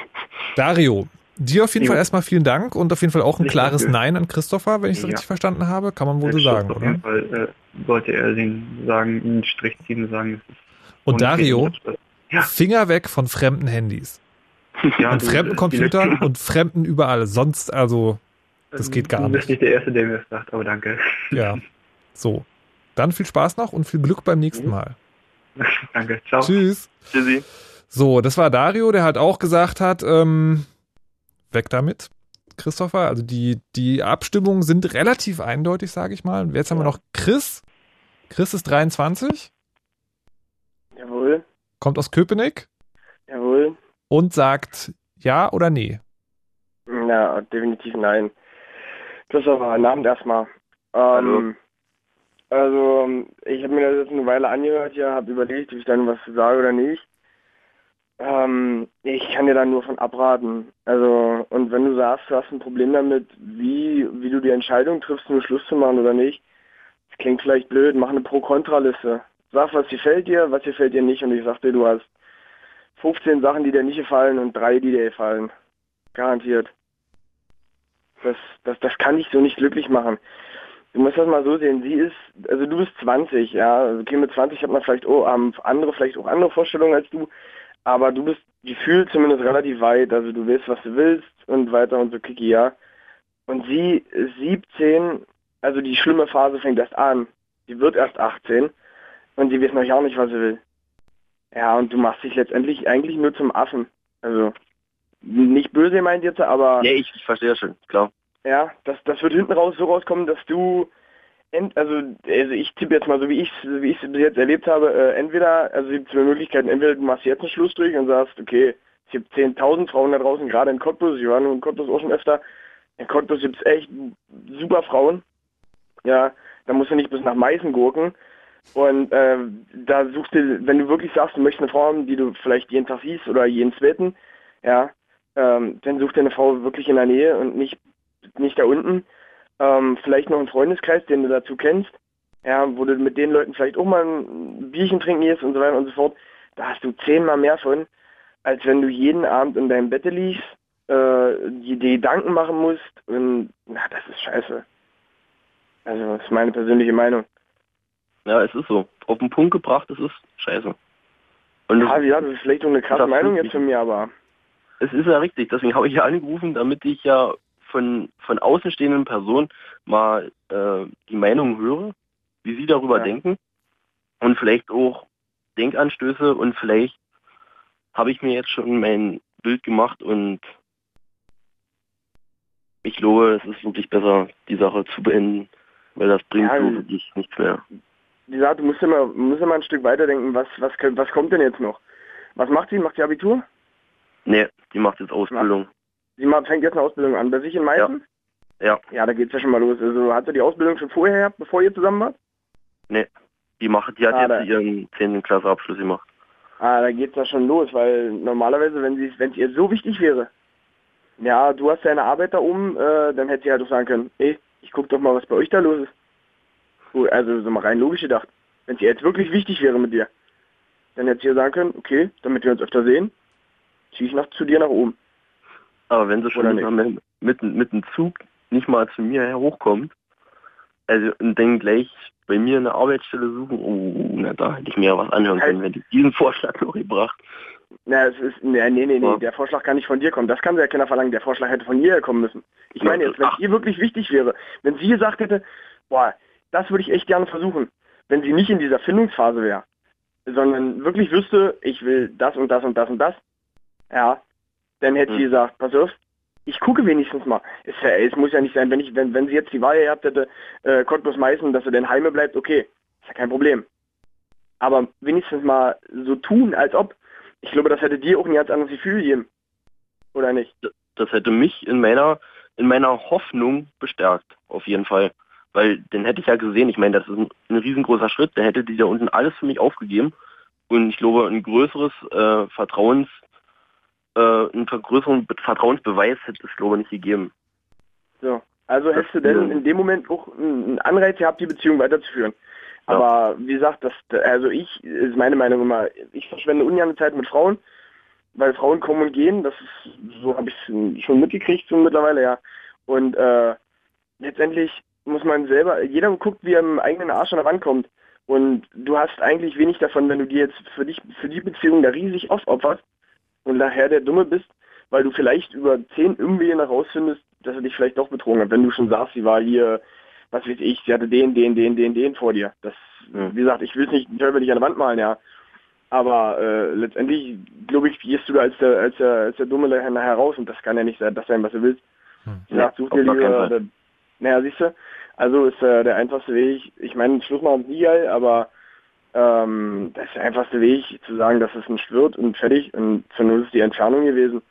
Dario, dir auf jeden Jo. Fall erstmal vielen Dank und auf jeden Fall auch ein Nicht klares dafür. Nein an Christopher, wenn ich es Ja. richtig verstanden habe, kann man wohl so Als sagen, Schutz auf oder? jeden Fall äh, sollte er den sagen, einen Strich ziehen und sagen, es ist Und ohne Dario, Stress. Ja, Finger weg von fremden Handys ja, und du- fremden die Computern Lektüre- und fremden überall. Sonst, also, das geht gar Du bist nicht. nicht der Erste, der mir das sagt, aber danke. Ja, so. Dann viel Spaß noch und viel Glück beim nächsten Mal. Danke, ciao. Tschüss. Tschüssi. So, das war Dario, der halt auch gesagt hat, ähm, weg damit, Christopher. Also die, die Abstimmungen sind relativ eindeutig, sage ich mal. Und jetzt haben wir noch Chris. Chris ist dreiundzwanzig, Jawohl, kommt aus Köpenick jawohl. und sagt ja oder nee. Na, definitiv nein. Christopher, guten Abend erstmal. Hallo. Ähm, also, ich habe mir das jetzt eine Weile angehört, ja, habe überlegt, ob ich dann was sage oder nicht. Ähm, ich kann dir da nur von abraten. Also, und wenn du sagst, du hast ein Problem damit, wie, wie du die Entscheidung triffst, einen Schluss zu machen oder nicht, das klingt vielleicht blöd, mach eine Pro-Kontra-Liste. Sag, was gefällt dir, was gefällt dir nicht, und ich sag dir, du hast fünfzehn Sachen, die dir nicht gefallen und drei, die dir gefallen. Garantiert. Das, das, das kann dich so nicht glücklich machen. Du musst das mal so sehen, sie ist, also du bist zwanzig, ja, also okay, mit zwanzig hat man vielleicht auch, haben andere, vielleicht auch andere Vorstellungen als du, aber du bist gefühlt zumindest relativ weit, also du weißt, was du willst und weiter und so kicki, ja. Und sie ist siebzehn, also die schlimme Phase fängt erst an, sie wird erst achtzehn und sie weiß noch auch nicht, was sie will. Ja, und du machst dich letztendlich eigentlich nur zum Affen, also nicht böse meint jetzt, aber... Nee, ich, ich verstehe das schon, klar. Ja, das, das wird hinten raus so rauskommen, dass du, ent, also, also ich tippe jetzt mal, so wie ich so wie ich es bis jetzt erlebt habe, äh, entweder, also es gibt zwei Möglichkeiten, entweder du machst jetzt einen Schlussstrich und sagst, okay, es gibt zehntausend Frauen da draußen, gerade in Cottbus, ich war nur in Cottbus auch schon öfter, in Cottbus gibt es echt super Frauen, ja, da musst du nicht bis nach Meißen gurken. Und äh, da suchst du, wenn du wirklich sagst, du möchtest eine Frau haben, die du vielleicht jeden Tag siehst oder jeden zweiten, ja, ähm, dann such dir eine Frau wirklich in der Nähe und nicht nicht da unten. Ähm, vielleicht noch einen Freundeskreis, den du dazu kennst, ja, wo du mit den Leuten vielleicht auch mal ein Bierchen trinken gehst und so weiter und so fort. Da hast du zehnmal mehr von, als wenn du jeden Abend in deinem Bett liegst, äh, die, die Gedanken machen musst und na, das ist scheiße. Also das ist meine persönliche Meinung. Ja, es ist so. Auf den Punkt gebracht, es ist scheiße. Und ja, ja, das ist vielleicht auch eine krasse Meinung jetzt von mir, aber... Es ist ja richtig, deswegen habe ich ja angerufen, damit ich ja von, von außenstehenden Personen mal äh, die Meinung höre, wie sie darüber ja. denken und vielleicht auch Denkanstöße und vielleicht habe ich mir jetzt schon mein Bild gemacht und ich glaube, es ist wirklich besser, die Sache zu beenden, weil das bringt ja, so wirklich nichts mehr. Wie gesagt, du musst immer, musst immer ein Stück weiterdenken, was, was, was kommt denn jetzt noch? Was macht sie? Macht sie Abitur? Nee, die macht jetzt Ausbildung. Sie macht, fängt jetzt eine Ausbildung an. Bei sich in Meißen? Ja. Ja, ja da geht's ja schon mal los. Also hat sie die Ausbildung schon vorher gehabt, bevor ihr zusammen wart? Nee, die, macht, die hat ah, jetzt da. ihren zehnten Klasse Abschluss gemacht. Ah, da geht's ja schon los, weil normalerweise, wenn sie wenn es ihr so wichtig wäre, ja, du hast deine Arbeit da oben, äh, dann hätte sie halt auch sagen können, ey, ich guck doch mal, was bei euch da los ist. So, also so mal rein logisch gedacht. Wenn es ihr jetzt wirklich wichtig wäre mit dir, dann hätte sie ja sagen können, okay, damit wir uns öfter sehen, ziehe ich nach, zu dir nach oben. Aber wenn sie schon mit, mit, mit dem Zug nicht mal zu mir hochkommt, also und dann gleich bei mir eine Arbeitsstelle suchen, oh, na, da hätte ich mir ja was anhören können, wenn ich diesen Vorschlag noch gebracht. Na, es ist, nee, nee, nee, nee, der Vorschlag kann nicht von dir kommen. Das kann ja keiner verlangen. Der Vorschlag hätte von ihr kommen müssen. Ich meine jetzt, wenn es ihr wirklich wichtig wäre, wenn sie gesagt hätte, boah, das würde ich echt gerne versuchen, wenn sie nicht in dieser Findungsphase wäre, sondern wirklich wüsste, ich will das und das und das und das, ja, dann hätte hm. sie gesagt, pass auf, ich gucke wenigstens mal. Es, es muss ja nicht sein, wenn ich, wenn, wenn sie jetzt die Wahl gehabt hätte, äh, Cottbus Meißen, dass sie dann heime bleibt, okay, ist ja kein Problem. Aber wenigstens mal so tun, als ob. Ich glaube, das hätte dir auch ein ganz anderes Gefühl gegeben. Oder nicht? Das hätte mich in meiner, in meiner Hoffnung bestärkt, auf jeden Fall. Weil dann hätte ich ja gesehen, ich meine, das ist ein, ein riesengroßer Schritt, dann hätte die da unten alles für mich aufgegeben. Und ich glaube, ein größeres äh, Vertrauens, äh, einen größeren Vertrauensbeweis hätte es, glaube ich, nicht gegeben. So, also das hättest du denn in dem Moment auch einen Anreiz gehabt, die Beziehung weiterzuführen. Ja. Aber wie gesagt, das, also ich, ist meine Meinung immer, ich verschwende ungerne Zeit mit Frauen, weil Frauen kommen und gehen, das ist, so habe ich es schon mitgekriegt schon mittlerweile, ja. Und äh, letztendlich muss man selber, jeder guckt, wie er im eigenen Arsch an der Wand kommt. Und du hast eigentlich wenig davon, wenn du dir jetzt für dich, für die Beziehung da riesig aufopferst und nachher der Dumme bist, weil du vielleicht über zehn Umwege herausfindest, dass er dich vielleicht doch betrogen hat. Wenn du schon sagst, sie war hier, was weiß ich, sie hatte den, den, den, den, den vor dir. Das, mhm. wie gesagt, ich will es nicht, ich will nicht an der Wand malen, ja. Aber äh, letztendlich, glaube ich, gehst du da als der, als der, als der Dumme nachher raus und das kann ja nicht sein, das sein, was du willst. Mhm. Wie gesagt, such dir lieber, oder, naja, siehst du, also ist äh, der einfachste Weg, ich meine, Schluss machen ist nie geil, aber ähm, das ist der einfachste Weg, zu sagen, dass es nicht wird und fertig und zur Not ist die Entfernung gewesen.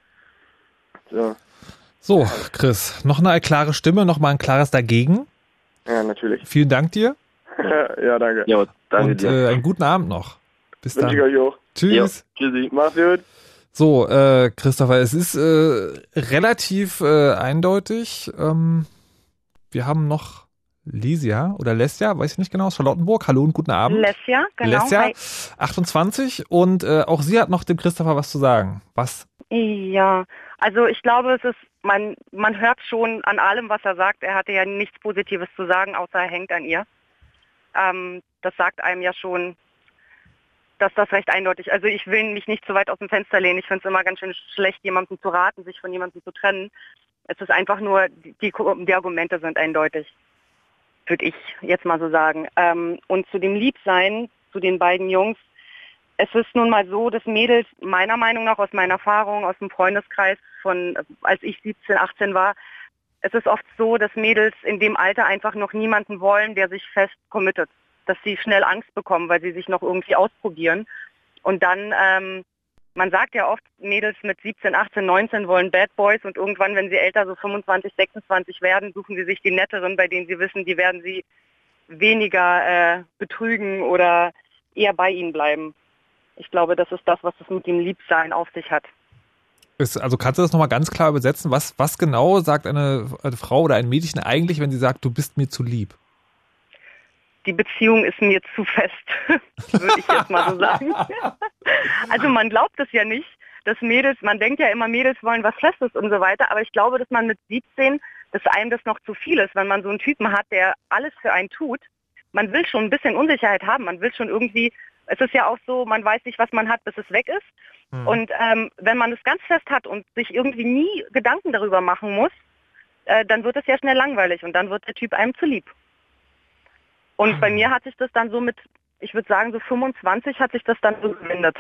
So. So, Chris, noch eine klare Stimme, noch mal ein klares Dagegen. Ja, natürlich. Vielen Dank dir. Ja, danke. Ja, danke und dir. Äh, einen guten Abend noch. Bis dann. Wünsche ich euch auch. Tschüss. Ja, tschüssi. Mach's gut. So, äh, Christopher, es ist äh, relativ äh, eindeutig. Ähm, wir haben noch Lesia oder Lesja, weiß ich nicht genau, aus Charlottenburg. Hallo und guten Abend. Lesja, genau. Lesja, Hi. achtundzwanzig und äh, auch sie hat noch dem Christopher was zu sagen. Was? Ja, also ich glaube, es ist, man, man hört schon an allem, was er sagt. Er hatte ja nichts Positives zu sagen, außer er hängt an ihr. Ähm, das sagt einem ja schon, dass das recht eindeutig, also ich will mich nicht zu weit aus dem Fenster lehnen. Ich finde es immer ganz schön schlecht, jemandem zu raten, sich von jemandem zu trennen. Es ist einfach nur, die, die Argumente sind eindeutig, würde ich jetzt mal so sagen. Ähm, und zu dem Liebsein, zu den beiden Jungs, es ist nun mal so, dass Mädels meiner Meinung nach, aus meiner Erfahrung, aus dem Freundeskreis von, als ich siebzehn, achtzehn war, es ist oft so, dass Mädels in dem Alter einfach noch niemanden wollen, der sich fest committet. Dass sie schnell Angst bekommen, weil sie sich noch irgendwie ausprobieren. Und dann, ähm, man sagt ja oft, Mädels mit siebzehn, achtzehn, neunzehn wollen Bad Boys und irgendwann, wenn sie älter, so fünfundzwanzig, sechsundzwanzig werden, suchen sie sich die netteren, bei denen sie wissen, die werden sie weniger äh, betrügen oder eher bei ihnen bleiben. Ich glaube, das ist das, was es mit dem Liebsein auf sich hat. Ist, also kannst du das nochmal ganz klar übersetzen? Was, was genau sagt eine, eine Frau oder ein Mädchen eigentlich, wenn sie sagt, du bist mir zu lieb? Die Beziehung ist mir zu fest, würde ich jetzt mal so sagen. Also man glaubt es ja nicht, dass Mädels, man denkt ja immer, Mädels wollen was Festes und so weiter, aber ich glaube, dass man mit siebzehn, dass einem das noch zu viel ist, wenn man so einen Typen hat, der alles für einen tut. Man will schon ein bisschen Unsicherheit haben, man will schon irgendwie, es ist ja auch so, man weiß nicht, was man hat, bis es weg ist. Mhm. Und ähm, wenn man es ganz fest hat und sich irgendwie nie Gedanken darüber machen muss, äh, dann wird es ja schnell langweilig und dann wird der Typ einem zu lieb. Und bei mir hat sich das dann so mit, ich würde sagen, so fünfundzwanzig hat sich das dann so gewendet.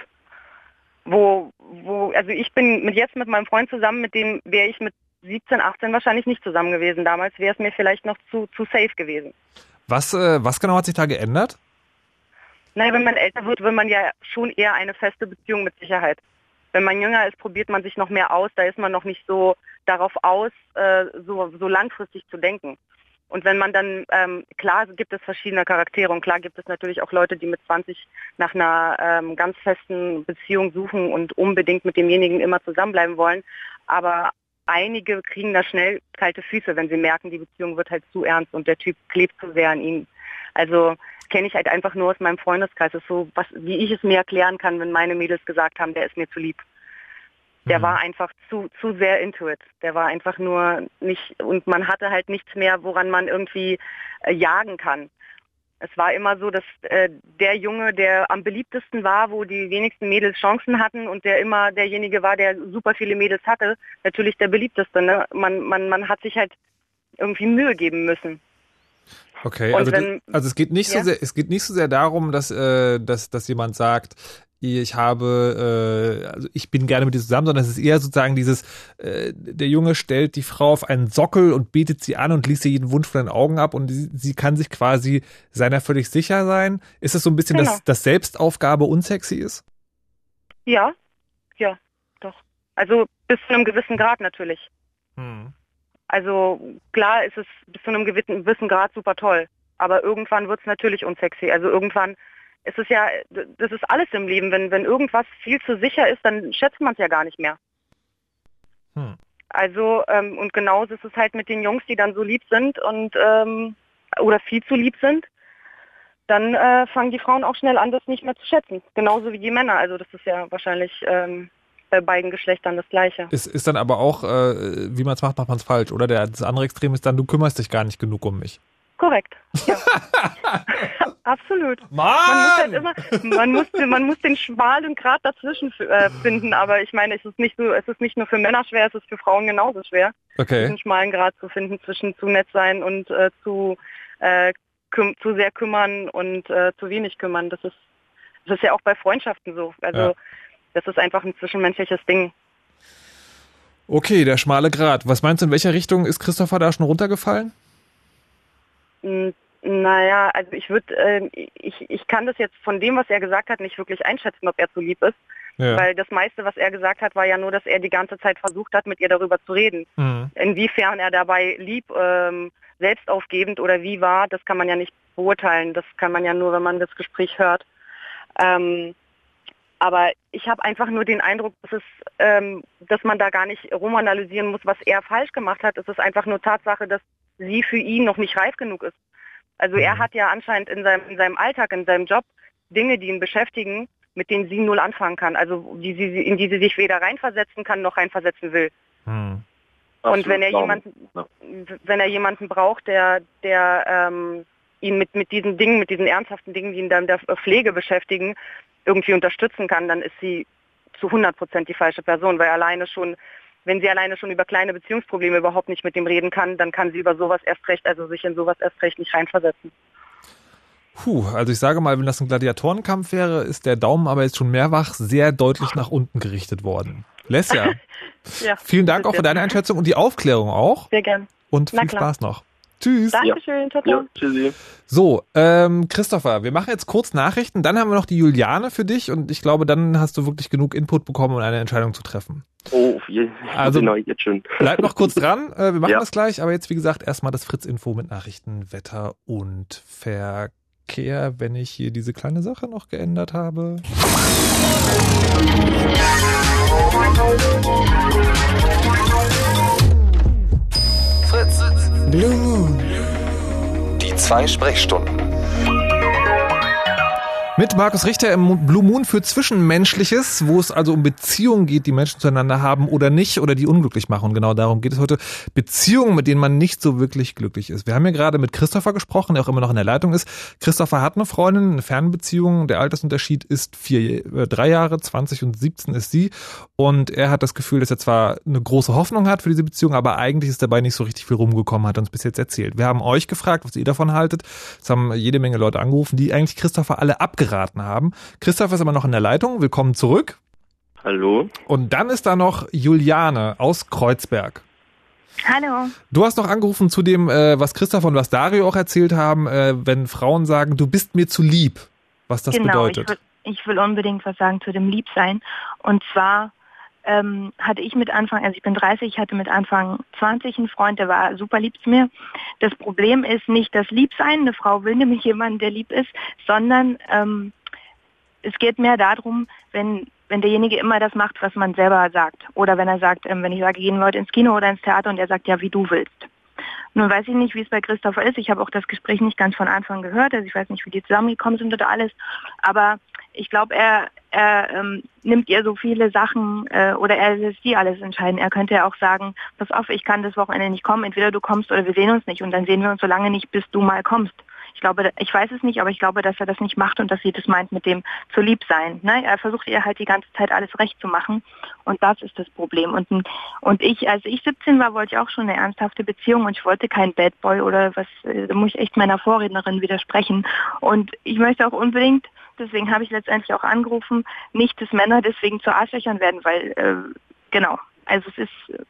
Wo, wo, also ich bin mit jetzt mit meinem Freund zusammen, mit dem wäre ich mit siebzehn, achtzehn wahrscheinlich nicht zusammen gewesen. Damals wäre es mir vielleicht noch zu, zu safe gewesen. Was, äh, was genau hat sich da geändert? Naja, wenn man älter wird, will man ja schon eher eine feste Beziehung mit Sicherheit. Wenn man jünger ist, probiert man sich noch mehr aus. Da ist man noch nicht so darauf aus, äh, so, so langfristig zu denken. Und wenn man dann, ähm, klar gibt es verschiedene Charaktere und klar gibt es natürlich auch Leute, die mit zwanzig nach einer ähm, ganz festen Beziehung suchen und unbedingt mit demjenigen immer zusammenbleiben wollen. Aber einige kriegen da schnell kalte Füße, wenn sie merken, die Beziehung wird halt zu ernst und der Typ klebt zu sehr an ihnen. Also kenne ich halt einfach nur aus meinem Freundeskreis. Das ist so, was, wie ich es mir erklären kann, wenn meine Mädels gesagt haben, der ist mir zu lieb. Der mhm. war einfach zu zu sehr into it. Der war einfach nur nicht, und man hatte halt nichts mehr, woran man irgendwie äh, jagen kann. Es war immer so, dass äh, der Junge, der am beliebtesten war, wo die wenigsten Mädels Chancen hatten und der immer derjenige war, der super viele Mädels hatte, natürlich der beliebteste. Ne? Man, man, man hat sich halt irgendwie Mühe geben müssen. Okay, also, wenn, also es geht nicht ja? so sehr, es geht nicht so sehr darum, dass, äh, dass, dass jemand sagt, ich habe, äh, also ich bin gerne mit dir zusammen, sondern es ist eher sozusagen dieses, äh, der Junge stellt die Frau auf einen Sockel und betet sie an und liest ihr jeden Wunsch von den Augen ab und sie, sie kann sich quasi seiner völlig sicher sein. Ist es so ein bisschen, genau. dass, dass Selbstaufgabe unsexy ist? Ja, ja, doch. Also bis zu einem gewissen Grad natürlich. Hm. Also klar ist es bis zu einem gewissen Grad super toll, aber irgendwann wird es natürlich unsexy. Also irgendwann es ist ja, das ist alles im Leben. Wenn, wenn irgendwas viel zu sicher ist, dann schätzt man es ja gar nicht mehr. Hm. Also, ähm, und genauso ist es halt mit den Jungs, die dann so lieb sind und ähm, oder viel zu lieb sind, dann äh, fangen die Frauen auch schnell an, das nicht mehr zu schätzen. Genauso wie die Männer. Also das ist ja wahrscheinlich ähm, bei beiden Geschlechtern das Gleiche. Es ist dann aber auch, äh, wie man es macht, macht man es falsch, oder? Der, das andere Extrem ist dann, du kümmerst dich gar nicht genug um mich. Korrekt, ja. Absolut. Mann! Man muss halt immer, man muss, man muss den schmalen Grat dazwischen äh, finden, aber ich meine, es ist nicht so, es ist nicht nur für Männer schwer, es ist für Frauen genauso schwer, okay. diesen schmalen Grat zu finden zwischen zu nett sein und äh, zu äh, küm- zu sehr kümmern und äh, zu wenig kümmern. Das ist, das ist ja auch bei Freundschaften so. Also ja. Das ist einfach ein zwischenmenschliches Ding. Okay, der schmale Grat. Was meinst du, in welcher Richtung ist Christopher da schon runtergefallen? Naja, also ich würde, äh, ich, ich kann das jetzt von dem, was er gesagt hat, nicht wirklich einschätzen, ob er zu lieb ist. Ja. Weil das meiste, was er gesagt hat, war ja nur, dass er die ganze Zeit versucht hat, mit ihr darüber zu reden. Mhm. Inwiefern er dabei lieb, ähm, selbstaufgebend oder wie war, das kann man ja nicht beurteilen. Das kann man ja nur, wenn man das Gespräch hört. Ähm, aber ich habe einfach nur den Eindruck, dass, es, ähm, dass man da gar nicht rumanalysieren muss, was er falsch gemacht hat. Es ist einfach nur Tatsache, dass sie für ihn noch nicht reif genug ist. Also er hat ja anscheinend in seinem, in seinem Alltag, in seinem Job Dinge, die ihn beschäftigen, mit denen sie null anfangen kann. Also die sie, in die sie sich weder reinversetzen kann, noch reinversetzen will. Hm. Und wenn er jemanden, ja. wenn er jemanden braucht, der, der ähm, ihn mit, mit diesen Dingen, mit diesen ernsthaften Dingen, die ihn dann der Pflege beschäftigen, irgendwie unterstützen kann, dann ist sie zu hundert Prozent die falsche Person, weil alleine schon Wenn sie alleine schon über kleine Beziehungsprobleme überhaupt nicht mit dem reden kann, dann kann sie über sowas erst recht, also sich in sowas erst recht nicht reinversetzen. Puh, also ich sage mal, wenn das ein Gladiatorenkampf wäre, ist der Daumen aber jetzt schon mehrfach sehr deutlich nach unten gerichtet worden. Lesja, ja, vielen Dank auch für deine Einschätzung und die Aufklärung auch. Sehr gern. und Na viel klar. Spaß noch. Tschüss. Dankeschön, ciao, ciao. Ja, tschüssi. So, ähm, Christopher, wir machen jetzt kurz Nachrichten, dann haben wir noch die Juliane für dich und ich glaube, dann hast du wirklich genug Input bekommen, um eine Entscheidung zu treffen. Oh, je, Also, genau, jetzt schon. Bleib noch kurz dran, äh, wir machen Ja. das gleich, aber jetzt wie gesagt erstmal das Fritz-Info mit Nachrichten, Wetter und Verkehr, wenn ich hier diese kleine Sache noch geändert habe. Fritz. Blue Moon. Die zwei Sprechstunden. Mit Markus Richter im Blue Moon für Zwischenmenschliches, wo es also um Beziehungen geht, die Menschen zueinander haben oder nicht oder die unglücklich machen. Und genau darum geht es heute. Beziehungen, mit denen man nicht so wirklich glücklich ist. Wir haben ja gerade mit Christopher gesprochen, der auch immer noch in der Leitung ist. Christopher hat eine Freundin, eine Fernbeziehung. Der Altersunterschied ist vier, äh, drei Jahre, zwanzig und siebzehn ist sie. Und er hat das Gefühl, dass er zwar eine große Hoffnung hat für diese Beziehung, aber eigentlich ist dabei nicht so richtig viel rumgekommen, hat uns bis jetzt erzählt. Wir haben euch gefragt, was ihr davon haltet. Es haben jede Menge Leute angerufen, die eigentlich Christopher alle abgeraten haben. Christoph ist aber noch in der Leitung. Willkommen zurück. Hallo. Und dann ist da noch Juliane aus Kreuzberg. Hallo. Du hast noch angerufen zu dem, äh, was Christoph und was Dario auch erzählt haben, äh, wenn Frauen sagen, du bist mir zu lieb, was das genau, bedeutet. Ich will, ich will unbedingt was sagen zu dem Liebsein. Und zwar ähm, hatte ich mit Anfang, also ich bin dreißig, ich hatte mit Anfang zwanzig einen Freund, der war super lieb zu mir. Das Problem ist nicht das Liebsein, eine Frau will nämlich jemanden, der lieb ist, sondern ähm, es geht mehr darum, wenn wenn derjenige immer das macht, was man selber sagt. Oder wenn er sagt, ähm, wenn ich sage, gehen wir heute ins Kino oder ins Theater und er sagt, ja, wie du willst. Nun weiß ich nicht, wie es bei Christopher ist. Ich habe auch das Gespräch nicht ganz von Anfang gehört. Also ich weiß nicht, wie die zusammengekommen sind oder alles. Aber ich glaube, er, er ähm, nimmt ihr so viele Sachen äh, oder er lässt sie alles entscheiden. Er könnte ja auch sagen, pass auf, ich kann das Wochenende nicht kommen. Entweder du kommst oder wir sehen uns nicht. Und dann sehen wir uns so lange nicht, bis du mal kommst. Ich glaube, ich weiß es nicht, aber ich glaube, dass er das nicht macht und dass sie das meint mit dem zu lieb sein. Ne? Er versucht ihr halt die ganze Zeit alles recht zu machen und das ist das Problem. Und, und ich, als ich siebzehn war, wollte ich auch schon eine ernsthafte Beziehung und ich wollte kein Bad Boy oder was, da muss ich echt meiner Vorrednerin widersprechen. Und ich möchte auch unbedingt, deswegen habe ich letztendlich auch angerufen, nicht, dass Männer deswegen zu Arschlöchern werden, weil, äh, genau, also es ist,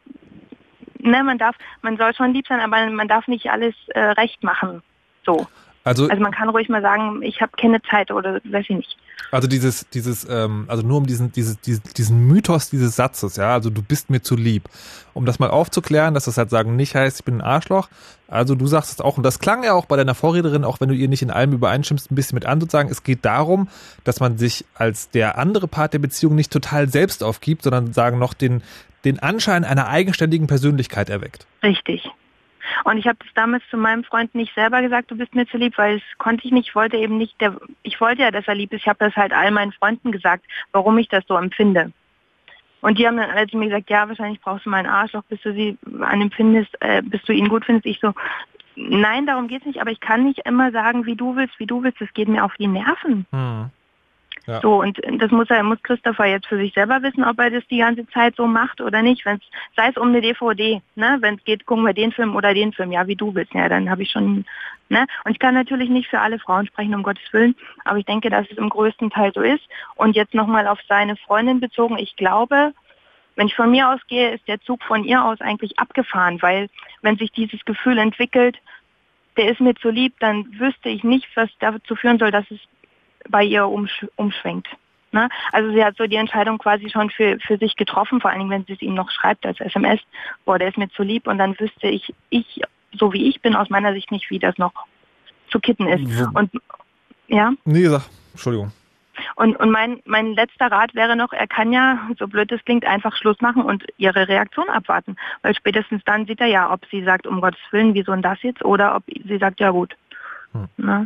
ne, man darf, man soll schon lieb sein, aber man darf nicht alles äh, recht machen, so. Also, also man kann ruhig mal sagen, ich habe keine Zeit oder weiß ich nicht. Also dieses, dieses, ähm, also nur um diesen, dieses, diesen, diesen Mythos dieses Satzes, ja, also du bist mir zu lieb. Um das mal aufzuklären, dass das halt sagen nicht heißt, ich bin ein Arschloch. Also du sagst es auch, und das klang ja auch bei deiner Vorrednerin, auch wenn du ihr nicht in allem übereinstimmst, ein bisschen mit an, sozusagen, es geht darum, dass man sich als der andere Part der Beziehung nicht total selbst aufgibt, sondern sagen noch den, den Anschein einer eigenständigen Persönlichkeit erweckt. Richtig. Und ich habe das damals zu meinem Freund nicht selber gesagt, du bist mir zu lieb, weil es konnte ich nicht, ich wollte eben nicht, der, ich wollte ja, dass er lieb ist. Ich habe das halt all meinen Freunden gesagt, warum ich das so empfinde. Und die haben dann alle zu mir gesagt, ja, wahrscheinlich brauchst du mal einen Arschloch, bis du sie an ihm findest, äh, bis du ihn gut findest. Ich so, nein, darum geht's nicht, aber ich kann nicht immer sagen, wie du willst, wie du willst, das geht mir auf die Nerven. Hm. Ja. So, und das muss er, muss Christopher jetzt für sich selber wissen, ob er das die ganze Zeit so macht oder nicht. Wenn's, sei es um eine D V D, ne, wenn es geht, gucken wir den Film oder den Film, ja, wie du willst, ja, dann habe ich schon, ne, und ich kann natürlich nicht für alle Frauen sprechen, um Gottes Willen, aber ich denke, dass es im größten Teil so ist. Und jetzt nochmal auf seine Freundin bezogen, ich glaube, wenn ich von mir ausgehe, ist der Zug von ihr aus eigentlich abgefahren, weil wenn sich dieses Gefühl entwickelt, der ist mir zu lieb, dann wüsste ich nicht, was dazu führen soll, dass es bei ihr umsch- umschwenkt. Ne? Also sie hat so die Entscheidung quasi schon für, für sich getroffen, vor allen Dingen, wenn sie es ihm noch schreibt als S M S, boah, der ist mir zu lieb und dann wüsste ich, ich, so wie ich bin, aus meiner Sicht nicht, wie das noch zu kitten ist. Und ja? Nee, sag, Entschuldigung. Und, und mein, mein letzter Rat wäre noch, er kann ja, so blöd es klingt, einfach Schluss machen und ihre Reaktion abwarten. Weil spätestens dann sieht er ja, ob sie sagt, um Gottes Willen, wieso denn das jetzt? Oder ob sie sagt, ja gut. Hm. Ne?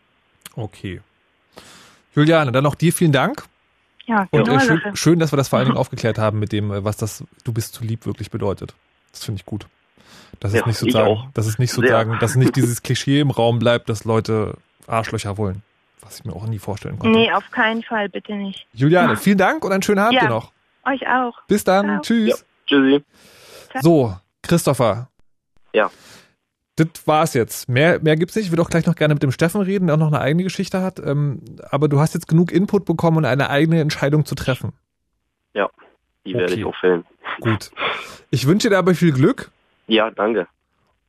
Okay. Juliane, dann noch dir vielen Dank. Ja, und äh, schön, Sache. schön, dass wir das vor allen Dingen aufgeklärt haben mit dem, was das du bist zu lieb wirklich bedeutet. Das finde ich gut. Das ist Ja, nicht ich sozusagen, auch. das ist nicht sozusagen, dass nicht dieses Klischee im Raum bleibt, dass Leute Arschlöcher wollen. Was ich mir auch nie vorstellen konnte. Nee, auf keinen Fall, bitte nicht. Juliane, vielen Dank und einen schönen Abend Ja. dir noch. Euch auch. Bis dann. Ciao. Tschüss. Tschüssi. So, Christopher. Ja. Das war's jetzt. Mehr, mehr gibt's nicht. Ich würde auch gleich noch gerne mit dem Steffen reden, der auch noch eine eigene Geschichte hat. Ähm, aber du hast jetzt genug Input bekommen, um eine eigene Entscheidung zu treffen. Ja, die werde Okay. ich auch fällen. Gut. Ich wünsche dir dabei viel Glück. Ja, danke.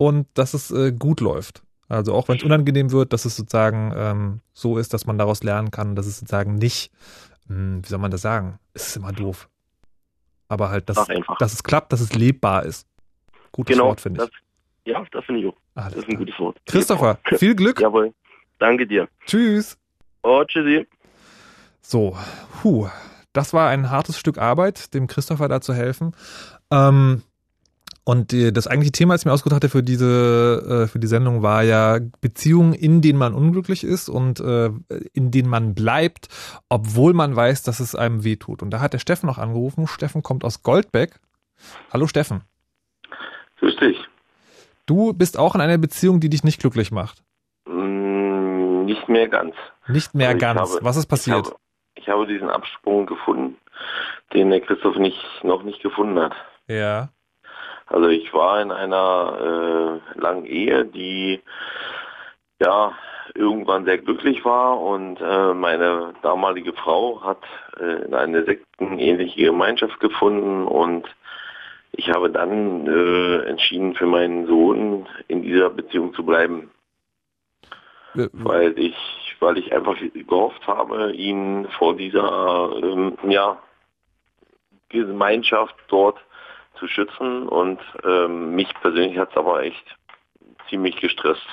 und dass es äh, gut läuft. Also auch wenn es unangenehm wird, dass es sozusagen ähm, so ist, dass man daraus lernen kann, dass es sozusagen nicht, mh, wie soll man das sagen, es ist immer doof. Aber halt, dass, dass es klappt, dass es lebbar ist. Gutes genau, Wort, finde ich. Das, ja, das finde ich auch. Alles das ist ein gutes Wort. Christopher, viel Glück. Jawohl. Danke dir. Tschüss. Oh, tschüssi. So, puh. Das war ein hartes Stück Arbeit, dem Christopher da zu helfen. Ähm, und die, das eigentliche Thema, das ich mir ausgesucht hatte für diese, äh, für die Sendung, war ja Beziehungen, in denen man unglücklich ist und äh, in denen man bleibt, obwohl man weiß, dass es einem wehtut. Und da hat der Steffen noch angerufen. Steffen kommt aus Goldbeck. Hallo Steffen. Grüß dich. Du bist auch in einer Beziehung, die dich nicht glücklich macht. Mm, nicht mehr ganz. Nicht mehr also ganz. Habe, Was ist passiert? Ich habe, ich habe diesen Absprung gefunden, den der Christoph nicht, noch nicht gefunden hat. Ja. Also ich war in einer äh, langen Ehe, die ja irgendwann sehr glücklich war und äh, meine damalige Frau hat äh, in eine sektenähnliche Gemeinschaft gefunden und ich habe dann äh, entschieden, für meinen Sohn in dieser Beziehung zu bleiben, äh, weil ich, weil ich einfach gehofft habe, ihn vor dieser ähm, ja, Gemeinschaft dort zu schützen und ähm, mich persönlich hat es aber echt ziemlich gestresst.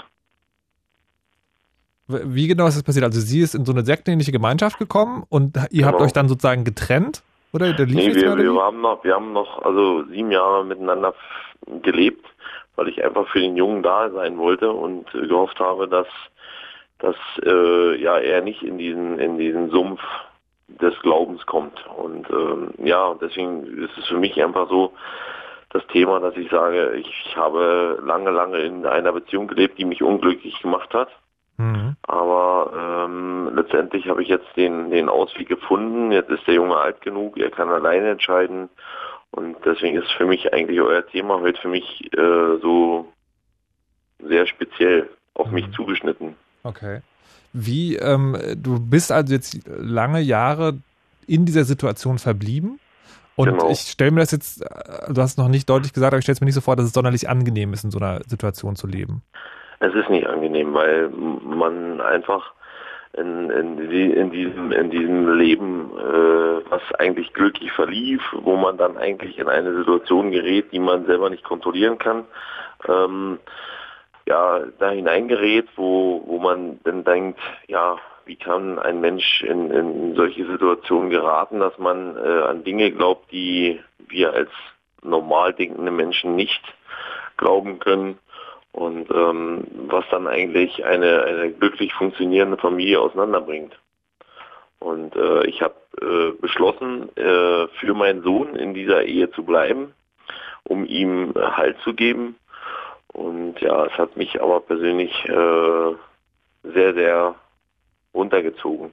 Wie genau ist das passiert? Also sie ist in so eine sektenähnliche Gemeinschaft gekommen und ihr Genau. habt euch dann sozusagen getrennt? Oder der lief Nee, nichts wir, mehr, oder wir wie? haben noch, wir haben noch also sieben Jahre miteinander f- gelebt, weil ich einfach für den Jungen da sein wollte und äh, gehofft habe, dass, dass äh, ja er nicht in diesen in diesen Sumpf des Glaubens kommt. Und ähm, ja, und deswegen ist es für mich einfach so das Thema, dass ich sage, ich habe lange, lange in einer Beziehung gelebt, die mich unglücklich gemacht hat. Mhm. Aber ähm, letztendlich habe ich jetzt den, den Ausweg gefunden. Jetzt ist der Junge alt genug, er kann alleine entscheiden. Und deswegen ist für mich eigentlich euer Thema heute für mich äh, so sehr speziell auf Mhm. mich zugeschnitten. Okay. Wie, ähm, du bist also jetzt lange Jahre in dieser Situation verblieben und Genau. ich stelle mir das jetzt, äh, du hast es noch nicht deutlich gesagt, aber ich stelle es mir nicht so vor, dass es sonderlich angenehm ist, in so einer Situation zu leben. Es ist nicht angenehm, weil man einfach in, in, die, in diesem in diesem Leben, äh, was eigentlich glücklich verlief, wo man dann eigentlich in eine Situation gerät, die man selber nicht kontrollieren kann, ähm, ja, da hineingerät, wo, wo man dann denkt, ja, wie kann ein Mensch in, in solche Situationen geraten, dass man äh, an Dinge glaubt, die wir als normal denkende Menschen nicht glauben können. Und ähm, was dann eigentlich eine, eine glücklich funktionierende Familie auseinanderbringt. Und äh, ich habe äh, beschlossen, äh, für meinen Sohn in dieser Ehe zu bleiben, um ihm äh, Halt zu geben. Und ja, es hat mich aber persönlich äh, sehr, sehr runtergezogen.